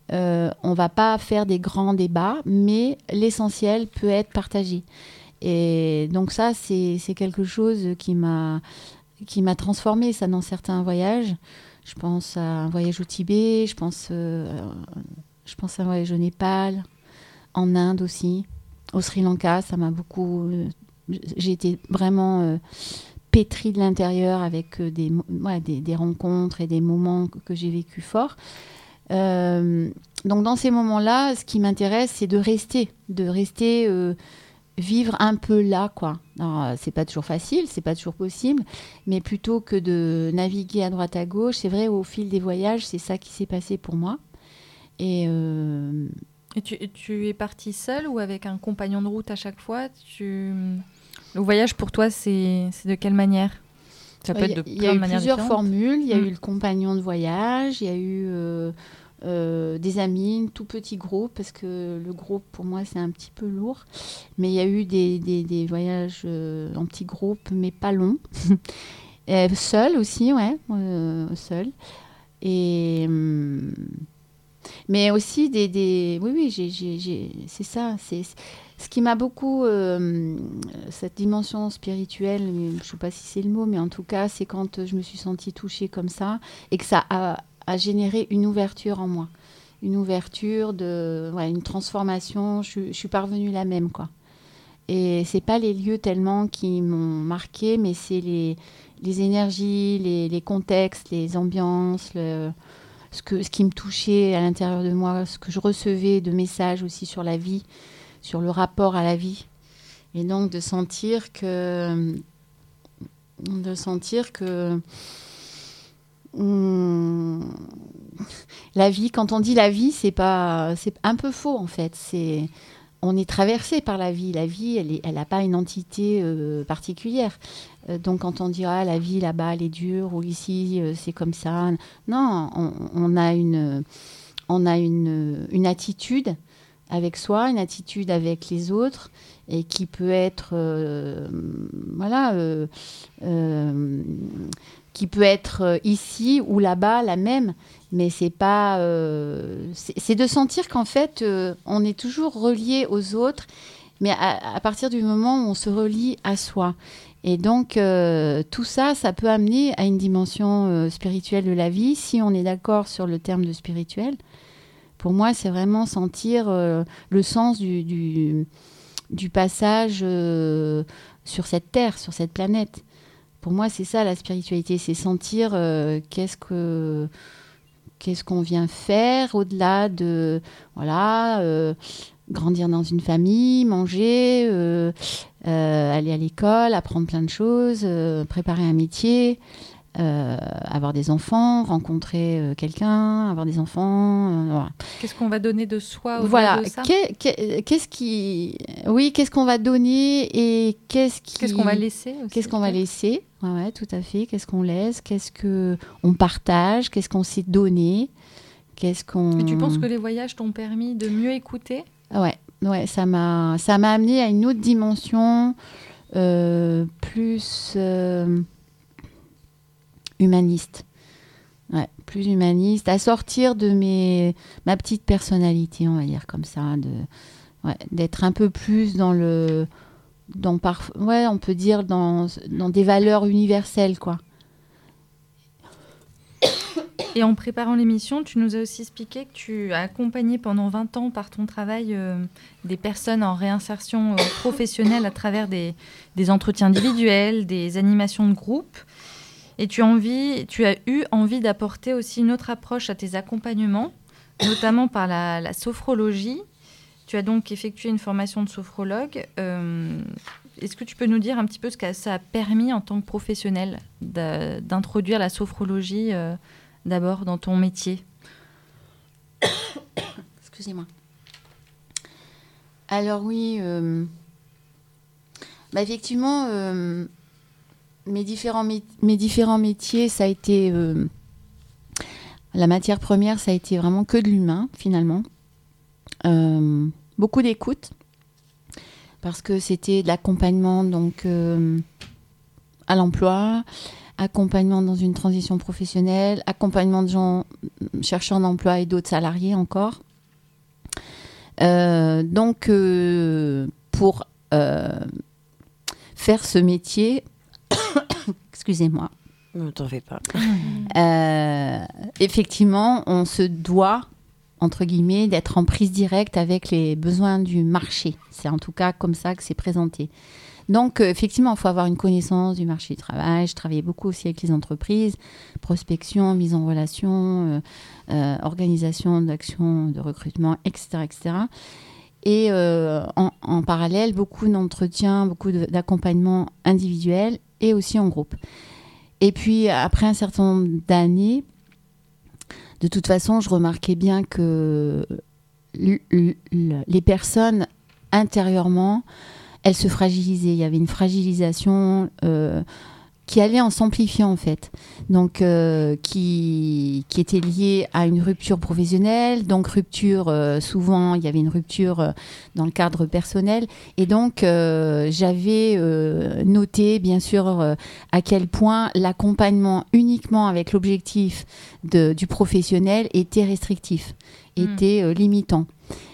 euh, on ne va pas faire des grands débats, mais l'essentiel peut être partagé. Et donc ça, c'est, c'est quelque chose qui m'a, qui m'a transformée, ça, dans certains voyages. Je pense à un voyage au Tibet, je pense, euh, je pense à un voyage au Népal, en Inde aussi, au Sri Lanka, ça m'a beaucoup... Euh, j'ai été vraiment euh, pétrie de l'intérieur avec euh, des, ouais, des, des rencontres et des moments que, que j'ai vécu forts. Euh, donc dans ces moments-là, ce qui m'intéresse, c'est de rester, de rester... Euh, vivre un peu là, quoi. Alors, c'est pas toujours facile, c'est pas toujours possible, mais plutôt que de naviguer à droite à gauche, c'est vrai, au fil des voyages, c'est ça qui s'est passé pour moi. Et, euh... Et tu, tu es partie seule ou avec un compagnon de route à chaque fois? tu... Le voyage pour toi, c'est, c'est de quelle manière? Ça peut être de plein de manières différentes. Il y a eu plusieurs formules. Il y a mmh. eu le compagnon de voyage, il y a eu euh, euh, des amis, un tout petit groupe, parce que le groupe, pour moi, c'est un petit peu lourd. Mais il y a eu des, des, des voyages euh, en petits groupes, mais pas longs. Seul aussi, ouais, euh, seul. Et... Hum, mais aussi des, des... Oui, oui, j'ai, j'ai, j'ai... c'est ça. C'est... Ce qui m'a beaucoup... Euh, cette dimension spirituelle, je ne sais pas si c'est le mot, mais en tout cas, c'est quand je me suis sentie touchée comme ça et que ça a, a généré une ouverture en moi. Une ouverture, de, ouais, une transformation. Je, je suis parvenue la même, quoi. Et ce n'est pas les lieux tellement qui m'ont marquée, mais c'est les, les énergies, les, les contextes, les ambiances, le... Ce, que, ce qui me touchait à l'intérieur de moi, ce que je recevais de messages aussi sur la vie, sur le rapport à la vie. Et donc de sentir que... De sentir que... Hum, la vie, quand on dit la vie, c'est pas, c'est un peu faux en fait. C'est... On est traversé par la vie. La vie, elle n'a elle pas une entité euh, particulière. Euh, donc, quand on dit ah, la vie là-bas, elle est dure, ou ici, euh, c'est comme ça. Non, on, on a, une, on a une, une attitude avec soi, une attitude avec les autres, et qui peut être, euh, voilà, euh, euh, qui peut être ici ou là-bas la même. Mais c'est pas, euh, c'est, c'est de sentir qu'en fait, euh, on est toujours relié aux autres, mais à, à partir du moment où on se relie à soi. Et donc, euh, tout ça, ça peut amener à une dimension euh, spirituelle de la vie, si on est d'accord sur le terme de spirituel. Pour moi, c'est vraiment sentir euh, le sens du, du, du passage euh, sur cette terre, sur cette planète. Pour moi, c'est ça la spiritualité, c'est sentir euh, qu'est-ce que... Qu'est-ce qu'on vient faire au-delà de voilà, euh, grandir dans une famille, manger, euh, euh, aller à l'école, apprendre plein de choses, euh, préparer un métier, euh, avoir des enfants, rencontrer euh, quelqu'un, avoir des enfants. Euh, voilà. Qu'est-ce qu'on va donner de soi au-delà voilà. de ça? Qu'est, qu'est, qu'est-ce qui, oui, qu'est-ce qu'on va donner et qu'est-ce qui, qu'est-ce qu'on va laisser aussi, qu'est-ce qu'on va laisser? Ouais, ouais, tout à fait. Qu'est-ce qu'on laisse? Qu'est-ce qu'on partage? Qu'est-ce qu'on s'est donné? Qu'est-ce qu'on... Et tu penses que les voyages t'ont permis de mieux écouter? Ouais, ouais, ça m'a, ça m'a amené à une autre dimension euh, plus euh, humaniste. Ouais, plus humaniste, à sortir de mes, ma petite personnalité, on va dire comme ça, de, ouais, d'être un peu plus dans le... Dans par, ouais, on peut dire dans, dans des valeurs universelles, quoi. Et en préparant l'émission, tu nous as aussi expliqué que tu as accompagné pendant vingt ans par ton travail euh, des personnes en réinsertion euh, professionnelle à travers des, des entretiens individuels, des animations de groupe. Et tu as, envie, tu as eu envie d'apporter aussi une autre approche à tes accompagnements, notamment par la, la sophrologie. Tu as donc effectué une formation de sophrologue. Euh, est-ce que tu peux nous dire un petit peu ce que ça a permis en tant que professionnel de, d'introduire la sophrologie euh, d'abord dans ton métier? Excusez-moi. Alors oui, euh, bah effectivement, euh, mes, différents mé- mes différents métiers, ça a été... Euh, la matière première, ça a été vraiment que de l'humain, finalement. Euh, beaucoup d'écoute, parce que c'était de l'accompagnement donc, euh, à l'emploi, accompagnement dans une transition professionnelle, accompagnement de gens cherchant d'emploi et d'autres salariés encore. Euh, donc, euh, pour euh, faire ce métier, excusez-moi, ne t'en fais pas. euh, effectivement, on se doit, entre guillemets, d'être en prise directe avec les besoins du marché. C'est en tout cas comme ça que c'est présenté. Donc, euh, effectivement, il faut avoir une connaissance du marché du travail. Je travaillais beaucoup aussi avec les entreprises, prospection, mise en relation, euh, euh, organisation d'actions de recrutement, et cetera, et cetera. Et euh, en, en parallèle, beaucoup d'entretiens, beaucoup de, d'accompagnement individuel et aussi en groupe. Et puis, après un certain nombre d'années, de toute façon, je remarquais bien que l- l- l- les personnes intérieurement, elles se fragilisaient. Il y avait une fragilisation euh, qui allait en s'amplifiant, en fait. Donc, euh, qui, qui était liée à une rupture professionnelle. Donc, rupture, euh, souvent, il y avait une rupture euh, dans le cadre personnel. Et donc, euh, j'avais euh, noté, bien sûr, euh, à quel point l'accompagnement uniquement avec l'objectif de, du professionnel était restrictif, était euh, limitant.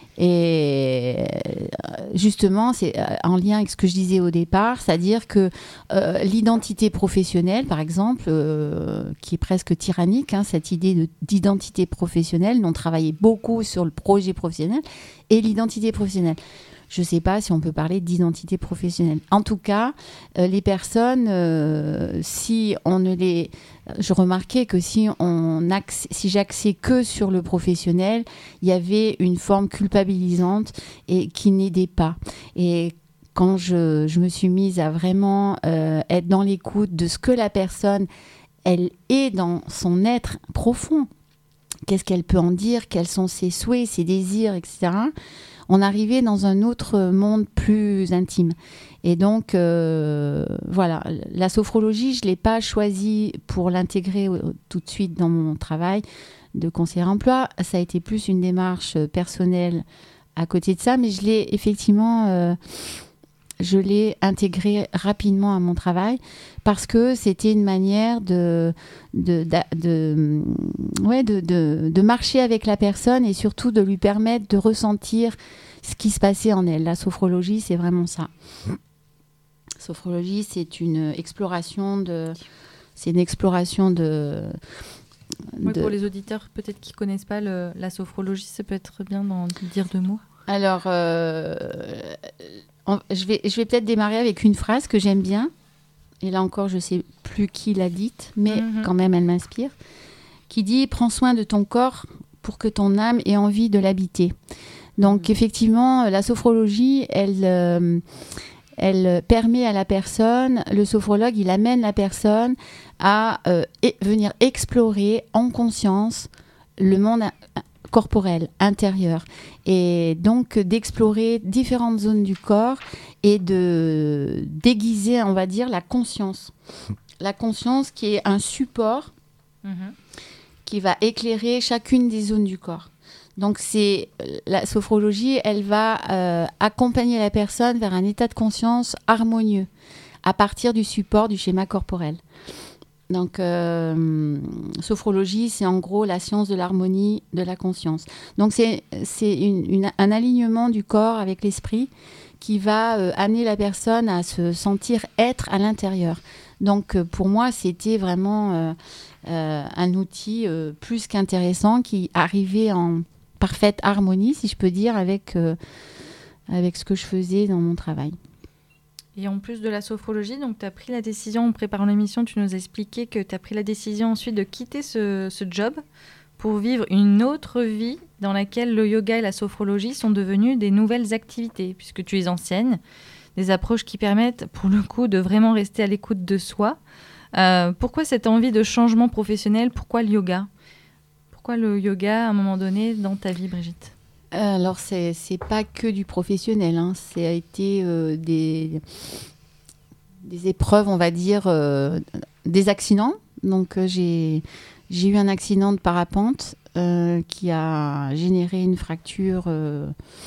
Et justement, c'est en lien avec ce que je disais au départ, c'est-à-dire que euh, l'identité professionnelle, par exemple, euh, qui est presque tyrannique, hein, cette idée de, d'identité professionnelle, on travaillait beaucoup sur le projet professionnel et l'identité professionnelle. Je ne sais pas si on peut parler d'identité professionnelle. En tout cas, euh, les personnes, euh, si on ne les... Je remarquais que si, on axe, si j'axais que sur le professionnel, il y avait une forme culpabilisante et qui n'aidait pas. Et quand je, je me suis mise à vraiment euh, être dans l'écoute de ce que la personne, elle est dans son être profond, qu'est-ce qu'elle peut en dire, quels sont ses souhaits, ses désirs, et cetera, on arrivait dans un autre monde plus intime. Et donc, euh, voilà, la sophrologie, je ne l'ai pas choisie pour l'intégrer tout de suite dans mon travail de conseillère emploi. Ça a été plus une démarche personnelle à côté de ça, mais je l'ai effectivement... Euh, je l'ai intégré rapidement à mon travail parce que c'était une manière de, de, de, de, ouais, de, de, de marcher avec la personne et surtout de lui permettre de ressentir ce qui se passait en elle. La sophrologie, c'est vraiment ça. Sophrologie, c'est une exploration de... C'est une exploration de... Oui, de... pour les auditeurs, peut-être qui ne connaissent pas le, la sophrologie, ça peut être bien d'en dire deux mots. Alors... Euh... Je vais, je vais peut-être démarrer avec une phrase que j'aime bien. Et là encore, je ne sais plus qui l'a dite, mais mm-hmm. quand même, elle m'inspire. Qui dit « Prends soin de ton corps pour que ton âme ait envie de l'habiter ». Donc, mm-hmm. effectivement, la sophrologie, elle, euh, elle permet à la personne, le sophrologue, il amène la personne à euh, et, venir explorer en conscience le monde corporel, intérieur, et donc d'explorer différentes zones du corps et de déguiser, on va dire, la conscience. La conscience qui est un support mmh. qui va éclairer chacune des zones du corps. Donc, c'est, la sophrologie, elle va euh, accompagner la personne vers un état de conscience harmonieux à partir du support du schéma corporel. Donc, euh, sophrologie, c'est en gros la science de l'harmonie de la conscience. Donc, c'est, c'est une, une, un alignement du corps avec l'esprit qui va euh, amener la personne à se sentir être à l'intérieur. Donc, euh, pour moi, c'était vraiment euh, euh, un outil euh, plus qu'intéressant qui arrivait en parfaite harmonie, si je peux dire, avec, euh, avec ce que je faisais dans mon travail. Et en plus de la sophrologie, donc tu as pris la décision, en préparant l'émission, tu nous as expliqué que tu as pris la décision ensuite de quitter ce, ce job pour vivre une autre vie dans laquelle le yoga et la sophrologie sont devenus des nouvelles activités, puisque tu les enseignes, des approches qui permettent, pour le coup, de vraiment rester à l'écoute de soi. Euh, pourquoi cette envie de changement professionnel ? Pourquoi le yoga ? Pourquoi le yoga, à un moment donné, dans ta vie, Brigitte ? Alors, c'est, c'est pas que du professionnel, hein. Ça a été euh, des, des épreuves, on va dire, euh, des accidents. Donc, euh, j'ai, j'ai eu un accident de parapente euh, qui a généré une fracture euh,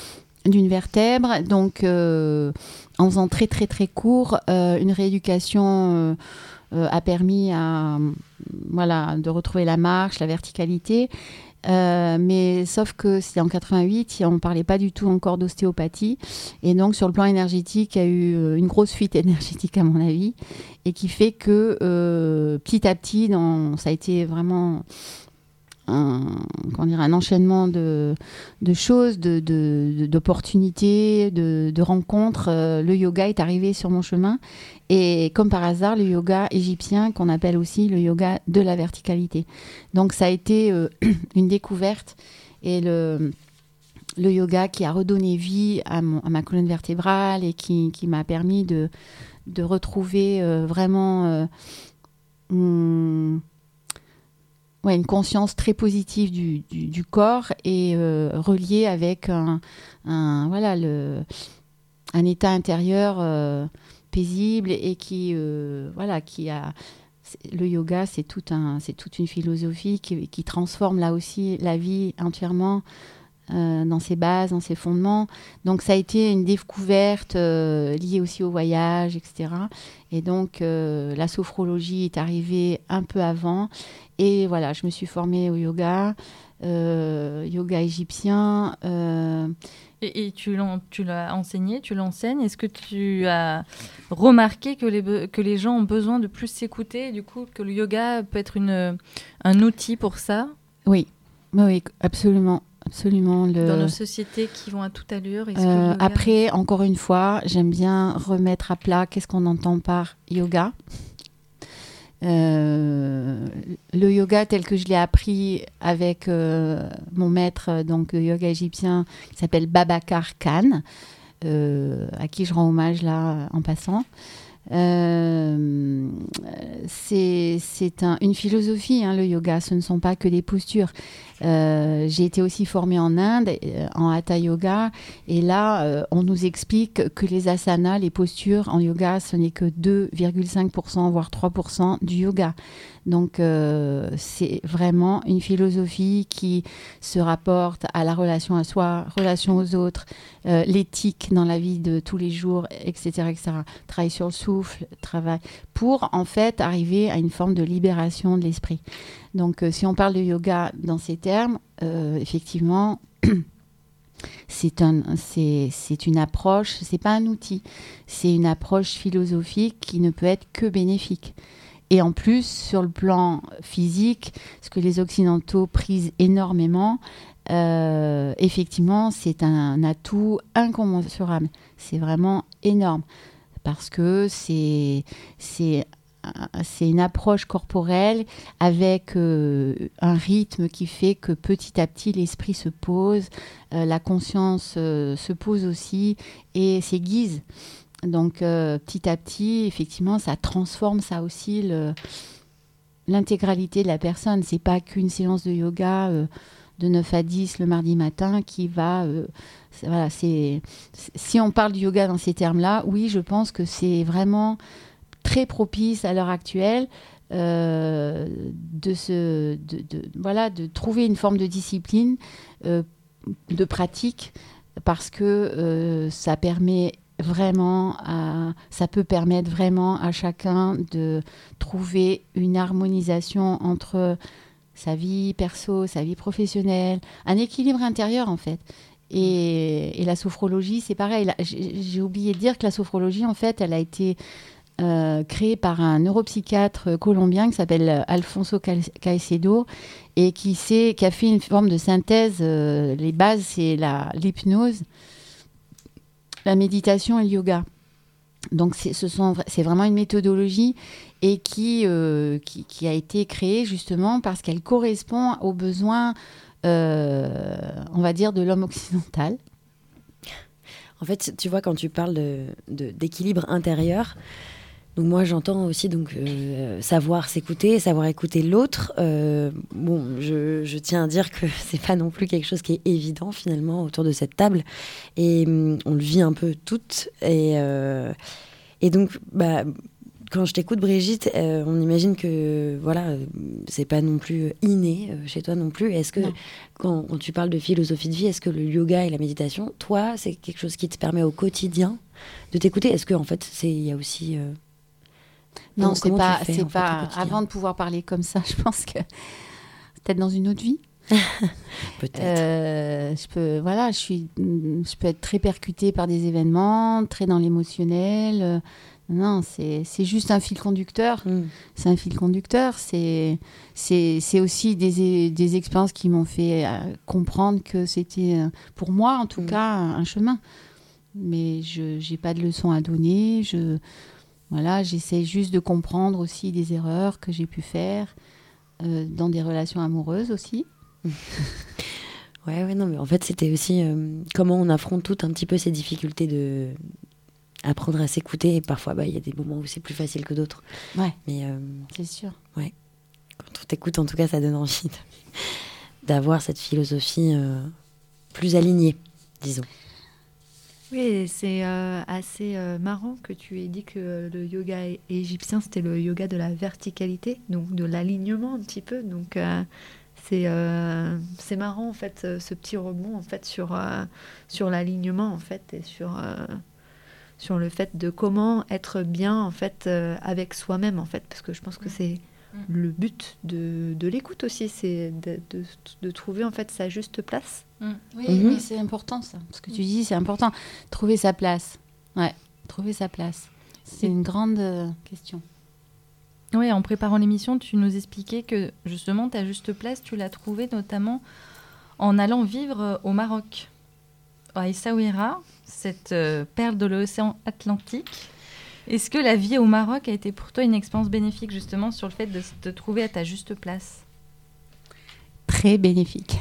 d'une vertèbre. Donc, euh, en faisant très, très, très court, euh, une rééducation euh, euh, a permis à, voilà, de retrouver la marche, la verticalité. Euh, mais sauf que c'était en quatre-vingt-huit, on ne parlait pas du tout encore d'ostéopathie. Et donc, sur le plan énergétique, il y a eu une grosse fuite énergétique, à mon avis, et qui fait que euh, petit à petit, dans, ça a été vraiment un, comment dire, un enchaînement de, de choses, de, de, de, d'opportunités, de, de rencontres. Euh, le yoga est arrivé sur mon chemin. Et comme par hasard, le yoga égyptien, qu'on appelle aussi le yoga de la verticalité. Donc, ça a été euh, une découverte. Et le, le yoga qui a redonné vie à, mon, à ma colonne vertébrale et qui, qui m'a permis de, de retrouver euh, vraiment euh, hum, ouais, une conscience très positive du, du, du corps et euh, reliée avec un, un, voilà, le, un état intérieur euh, paisible et qui, euh, voilà, qui a... Le yoga, c'est, tout un, c'est toute une philosophie qui, qui transforme là aussi la vie entièrement euh, dans ses bases, dans ses fondements. Donc, ça a été une découverte euh, liée aussi au voyage, et cetera. Et donc, euh, la sophrologie est arrivée un peu avant. Et voilà, je me suis formée au yoga, euh, yoga égyptien. Euh, Et, et tu, l'en, tu l'as enseigné, tu l'enseignes. Est-ce que tu as remarqué que les, que les gens ont besoin de plus s'écouter, et du coup, que le yoga peut être une, un outil pour ça? Oui, oui, oui, absolument. Absolument. Le... Dans nos sociétés qui vont à toute allure. Est-ce euh, que le yoga... Après, encore une fois, j'aime bien remettre à plat qu'est-ce qu'on entend par yoga. Euh, le yoga tel que je l'ai appris avec euh, mon maître, donc le yoga égyptien, qui s'appelle Babacar Khan, euh, à qui je rends hommage là en passant. Euh, c'est c'est un, une philosophie, hein, le yoga, ce ne sont pas que des postures. Euh, j'ai été aussi formée en Inde, euh, en Hatha Yoga, et là, euh, on nous explique que les asanas, les postures en yoga, ce n'est que deux virgule cinq pour cent, voire trois pour cent du yoga. Donc, euh, c'est vraiment une philosophie qui se rapporte à la relation à soi, relation aux autres, euh, l'éthique dans la vie de tous les jours, et cetera, et cetera. Travail sur le souffle, travail pour, en fait, arriver à une forme de libération de l'esprit. Donc, euh, si on parle de yoga dans ces termes, euh, effectivement, c'est, un, c'est, c'est une approche, c'est pas un outil, c'est une approche philosophique qui ne peut être que bénéfique. Et en plus, sur le plan physique, ce que les Occidentaux prisent énormément, euh, effectivement, c'est un atout incommensurable. C'est vraiment énorme parce que c'est, c'est, c'est une approche corporelle avec euh, un rythme qui fait que petit à petit, l'esprit se pose, euh, la conscience euh, se pose aussi et s'aiguise. Donc, euh, petit à petit, effectivement, ça transforme ça aussi le, l'intégralité de la personne. C'est pas qu'une séance de yoga euh, de neuf à dix le mardi matin qui va... Euh, c'est, voilà, c'est, c'est, si on parle du yoga dans ces termes-là, oui, je pense que c'est vraiment très propice à l'heure actuelle euh, de, se, de, de, voilà, de trouver une forme de discipline, euh, de pratique, parce que euh, ça permet... Vraiment, à, ça peut permettre vraiment à chacun de trouver une harmonisation entre sa vie perso, sa vie professionnelle, un équilibre intérieur en fait. Et, et la sophrologie, c'est pareil. Là, j'ai, j'ai oublié de dire que la sophrologie, en fait, elle a été euh, créée par un neuropsychiatre colombien qui s'appelle Alfonso Caicedo et qui, sait, qui a fait une forme de synthèse. Euh, les bases, c'est la, l'hypnose, la méditation et le yoga. Donc, c'est, ce sont, c'est vraiment une méthodologie et qui, euh, qui, qui a été créée justement parce qu'elle correspond aux besoins, euh, on va dire, de l'homme occidental. En fait, tu vois, quand tu parles de, de, d'équilibre intérieur, donc moi j'entends aussi donc, euh, savoir s'écouter, savoir écouter l'autre. Euh, bon, je, je tiens à dire que c'est pas non plus quelque chose qui est évident finalement autour de cette table. Et hum, on le vit un peu toutes. Et, euh, et donc, bah, quand je t'écoute, Brigitte, euh, on imagine que voilà, euh, c'est pas non plus inné euh, chez toi non plus. Est-ce que quand, quand tu parles de philosophie de vie, est-ce que le yoga et la méditation, toi, c'est quelque chose qui te permet au quotidien de t'écouter? Est-ce que en fait, c'est il y a aussi euh, non, comment, c'est comment pas, tu fais, c'est en fait, pas. au quotidien Avant de pouvoir parler comme ça, je pense que c'est peut-être dans une autre vie. Peut-être. Euh, je peux, voilà, je suis, je peux être très percutée par des événements, très dans l'émotionnel. Euh, non, c'est, c'est juste un fil conducteur. Mm. C'est un fil conducteur. C'est, c'est, c'est aussi des, des expériences qui m'ont fait euh, comprendre que c'était, euh, pour moi en tout Mm. cas, un, un chemin. Mais je n'ai pas de leçons à donner. Je, voilà, j'essaie juste de comprendre aussi des erreurs que j'ai pu faire euh, dans des relations amoureuses aussi. Ouais, ouais, non, mais en fait, c'était aussi euh, comment on affronte toutes un petit peu ces difficultés de apprendre à s'écouter. Et parfois, bah, il y a des moments où c'est plus facile que d'autres. Ouais, Mais euh, c'est sûr. quand on t'écoute, en tout cas, ça donne envie de- d'avoir cette philosophie euh, plus alignée, disons. Oui, c'est euh, assez euh, marrant que tu aies dit que le yoga é- égyptien, c'était le yoga de la verticalité, donc de l'alignement un petit peu. Donc, euh, c'est euh, c'est marrant, en fait, ce, ce petit rebond, en fait, sur, euh, sur l'alignement, en fait, et sur, euh, sur le fait de comment être bien, en fait, euh, avec soi-même, en fait, parce que je pense que c'est le but de, de l'écoute aussi, c'est de, de, de trouver, en fait, sa juste place. Oui, Mhm. mais c'est important ça. Ce que tu dis, c'est important. Trouver sa place. Ouais, trouver sa place. C'est une grande euh, question. Oui, en préparant l'émission, tu nous expliquais que justement ta juste place, tu l'as trouvée notamment en allant vivre euh, au Maroc, à Essaouira, cette euh, perle de l'océan Atlantique. Est-ce que la vie au Maroc a été pour toi une expérience bénéfique justement sur le fait de te trouver à ta juste place? Très bénéfique.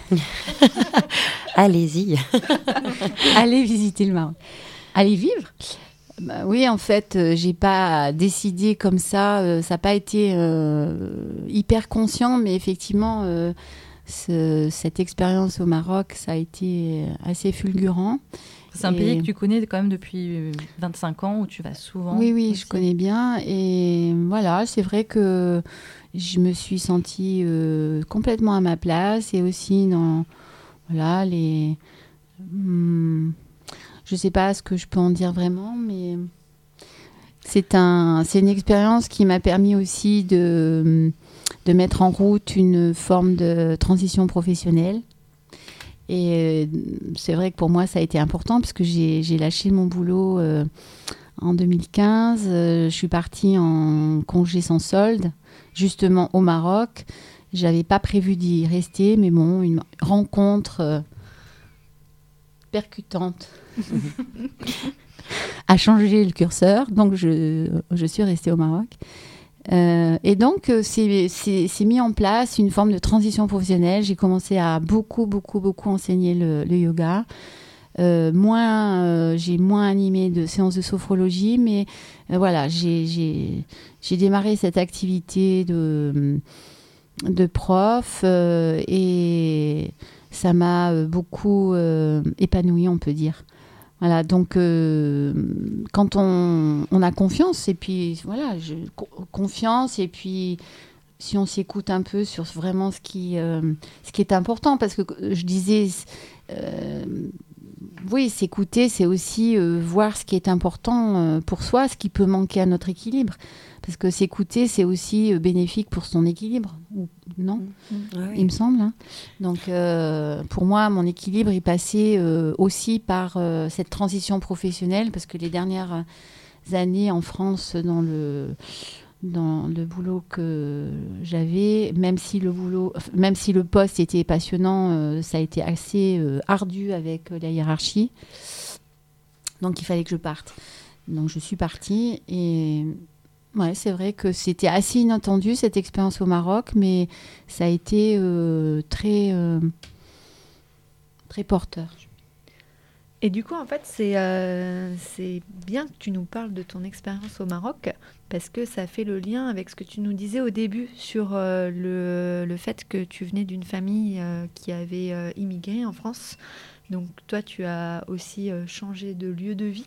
Allez-y. Allez visiter le Maroc. Allez vivre. Bah oui, en fait, euh, j'ai pas décidé comme ça. euh, ça n'a pas été euh, hyper conscient, mais effectivement, euh, ce- cette expérience au Maroc, ça a été assez fulgurant. C'est un Et- pays que tu connais quand même depuis euh, vingt-cinq ans, où tu vas souvent. Oui, oui, aussi. je connais bien. Et voilà, c'est vrai que je me suis sentie euh, complètement à ma place et aussi dans voilà, les. Hum, je ne sais pas ce que je peux en dire vraiment, mais c'est un, c'est une expérience qui m'a permis aussi de, de mettre en route une forme de transition professionnelle. Et euh, c'est vrai que pour moi, ça a été important parce que j'ai, j'ai lâché mon boulot euh, en deux mille quinze. Euh, je suis partie en congé sans solde, justement au Maroc. Je n'avais pas prévu d'y rester, mais bon, une rencontre euh, percutante a changé le curseur. Donc, je, je suis restée au Maroc. Euh, et donc, euh, c'est, c'est, c'est mis en place une forme de transition professionnelle. J'ai commencé à beaucoup, beaucoup, beaucoup enseigner le, le yoga. Euh, moins, euh, j'ai moins animé de séances de sophrologie, mais euh, voilà, j'ai, j'ai, j'ai démarré cette activité de, de prof euh, et ça m'a euh, beaucoup euh, épanouie, on peut dire. Voilà, donc euh, quand on, on a confiance, et puis voilà, je, co- confiance, et puis si on s'écoute un peu sur vraiment ce qui, euh, ce qui est important, parce que je disais, euh, oui, s'écouter, c'est aussi euh, voir ce qui est important euh, pour soi, ce qui peut manquer à notre équilibre. Parce que s'écouter, c'est aussi euh, bénéfique pour son équilibre, ou non ? Ouais, Il me semble. Hein. Donc, euh, pour moi, mon équilibre est passé euh, aussi par euh, cette transition professionnelle, parce que les dernières années en France, dans le, dans le boulot que j'avais, même si le boulot, même si le poste était passionnant, euh, ça a été assez euh, ardu avec la hiérarchie. Donc, il fallait que je parte. Donc, je suis partie et... Ouais, c'est vrai que c'était assez inattendu cette expérience au Maroc, mais ça a été euh, très, euh, très porteur. Et du coup, en fait, c'est euh, c'est bien que tu nous parles de ton expérience au Maroc, parce que ça fait le lien avec ce que tu nous disais au début sur euh, le, le fait que tu venais d'une famille euh, qui avait euh, immigré en France. Donc toi, tu as aussi euh, changé de lieu de vie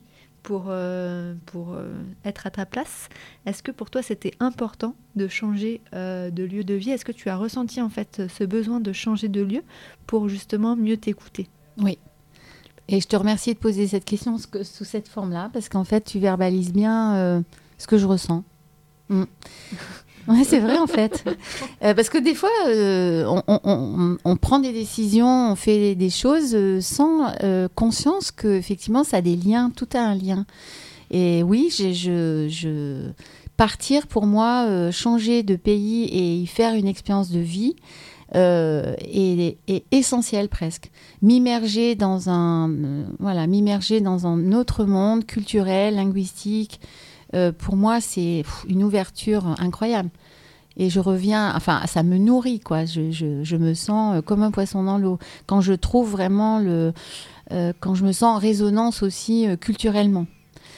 pour, euh, pour euh, être à ta place. Est-ce que pour toi, c'était important de changer euh, de lieu de vie ? Est-ce que tu as ressenti en fait ce besoin de changer de lieu pour justement mieux t'écouter ? Oui. Et je te remercie de poser cette question sous cette forme-là, parce qu'en fait, tu verbalises bien euh, ce que je ressens. Mm. Ouais, c'est vrai en fait. Euh, parce que des fois, euh, on, on, on, on prend des décisions, on fait des choses euh, sans euh, conscience qu'effectivement, ça a des liens, tout a un lien. Et oui, j'ai, je, je... partir pour moi, euh, changer de pays et y faire une expérience de vie euh, est, est essentiel presque. M'immerger dans un, euh, voilà, m'immerger dans un autre monde culturel, linguistique. Euh, pour moi, c'est pff, une ouverture incroyable. Et je reviens, enfin, ça me nourrit, quoi. Je, je, je me sens comme un poisson dans l'eau. Quand je trouve vraiment le... Euh, quand je me sens en résonance aussi euh, culturellement.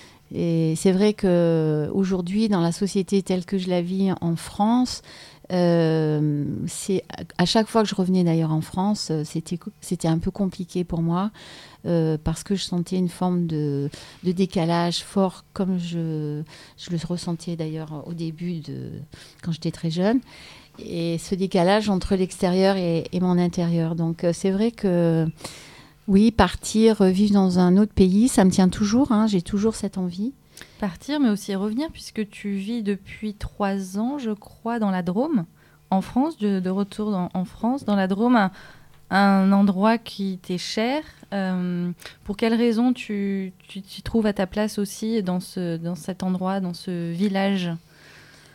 Et c'est vrai qu'aujourd'hui, dans la société telle que je la vis en France, euh, c'est, à chaque fois que je revenais d'ailleurs en France, c'était, c'était un peu compliqué pour moi. Euh, parce que je sentais une forme de, de décalage fort, comme je, je le ressentais d'ailleurs au début, de, quand j'étais très jeune. Et ce décalage entre l'extérieur et, et mon intérieur. Donc euh, c'est vrai que, oui, partir, vivre dans un autre pays, ça me tient toujours, hein, j'ai toujours cette envie. Partir, mais aussi revenir, puisque tu vis depuis trois ans, je crois, dans la Drôme, en France, de, de retour dans, en France, dans la Drôme, un, un endroit qui t'est cher. Euh, pour quelles raisons tu, tu t'y trouves à ta place aussi dans, ce, dans cet endroit, dans ce village drômois ?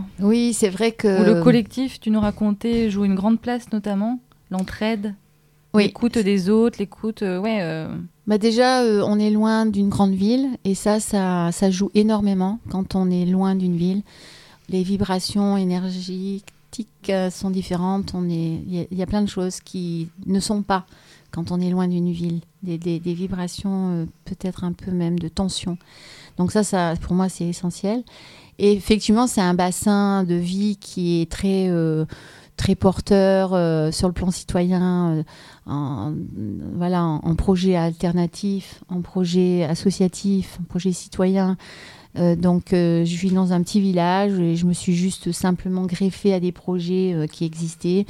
Oui, c'est vrai que... Où le collectif, tu nous racontais, joue une grande place notamment, l'entraide, oui. L'écoute des autres, l'écoute... Euh, ouais, euh... bah déjà, euh, on est loin d'une grande ville et ça, ça, ça joue énormément quand on est loin d'une ville. Les vibrations énergétiques sont différentes. On est, il y, y a plein de choses qui ne sont pas quand on est loin d'une ville. Des, des, des vibrations, euh, peut-être un peu même de tension. Donc ça, ça, pour moi, c'est essentiel. Et effectivement, c'est un bassin de vie qui est très... Euh, très porteur euh, sur le plan citoyen, euh, en, voilà, en, en projet alternatif, en projet associatif, en projet citoyen. Euh, donc, euh, je vis dans un petit village et je me suis juste simplement greffée à des projets euh, qui existaient.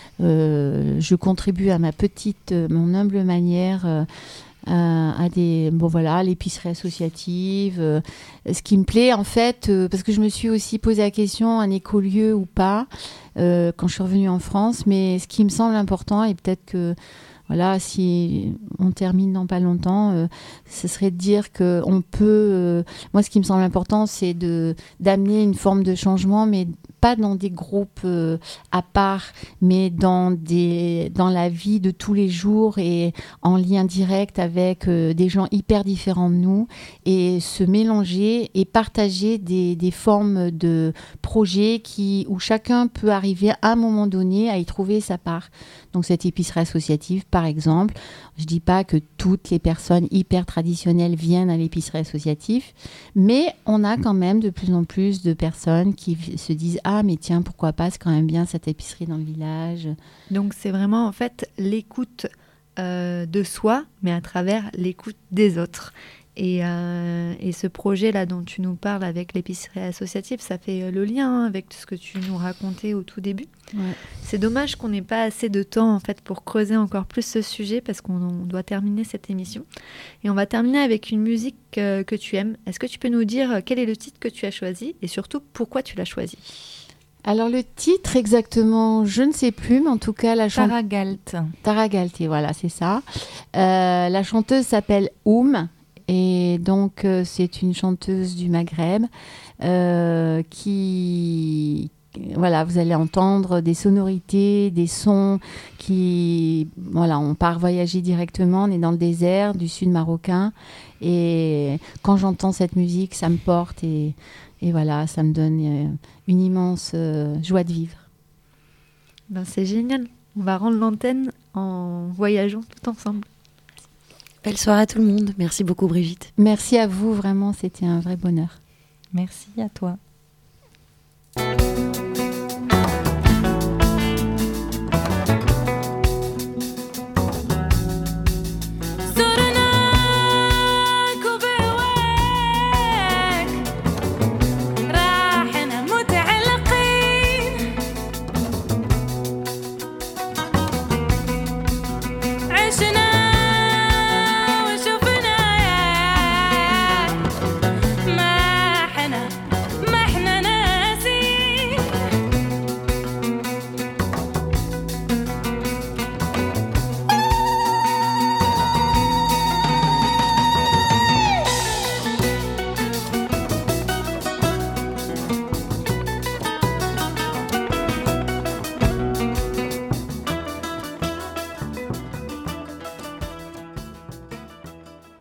Euh, je contribue à ma petite, euh, mon humble manière euh, à, à des, bon voilà, l'épicerie associative. Euh, ce qui me plaît en fait, euh, parce que je me suis aussi posé la question, un écolieu ou pas, euh, quand je suis revenue en France. Mais ce qui me semble important, et peut-être que voilà, si on termine dans pas longtemps, euh, ce serait de dire qu'on peut... Euh, moi, ce qui me semble important, c'est de, d'amener une forme de changement, mais pas dans des groupes euh, à part, mais dans, des, dans la vie de tous les jours et en lien direct avec euh, des gens hyper différents de nous, et se mélanger et partager des, des formes de projets qui, où chacun peut arriver à un moment donné à y trouver sa part. Donc cette épicerie associative, par exemple, je ne dis pas que toutes les personnes hyper traditionnelles viennent à l'épicerie associative, mais on a quand même de plus en plus de personnes qui se disent « Ah, mais tiens, pourquoi pas, c'est quand même bien cette épicerie dans le village. » Donc c'est vraiment en fait l'écoute euh, de soi, mais à travers l'écoute des autres. Et, euh, et ce projet-là dont tu nous parles avec l'épicerie associative, ça fait le lien avec ce que tu nous racontais au tout début. Ouais. C'est dommage qu'on n'ait pas assez de temps en fait pour creuser encore plus ce sujet, parce qu'on doit terminer cette émission. Et on va terminer avec une musique euh, que tu aimes. Est-ce que tu peux nous dire quel est le titre que tu as choisi et surtout pourquoi tu l'as choisi ? Alors le titre exactement, je ne sais plus, mais en tout cas la chanteuse... Tara Galt. Tara Galt, voilà, c'est ça. Euh, la chanteuse s'appelle Oum. Et donc, euh, c'est une chanteuse du Maghreb euh, qui... Voilà, vous allez entendre des sonorités, des sons qui... Voilà, on part voyager directement, on est dans le désert du sud marocain. Et quand j'entends cette musique, ça me porte et, et voilà, ça me donne euh, une immense euh, joie de vivre. Ben, c'est génial. On va rendre l'antenne en voyageant tout ensemble. Belle soirée à tout le monde. Merci beaucoup, Brigitte. Merci à vous, vraiment, c'était un vrai bonheur. Merci à toi.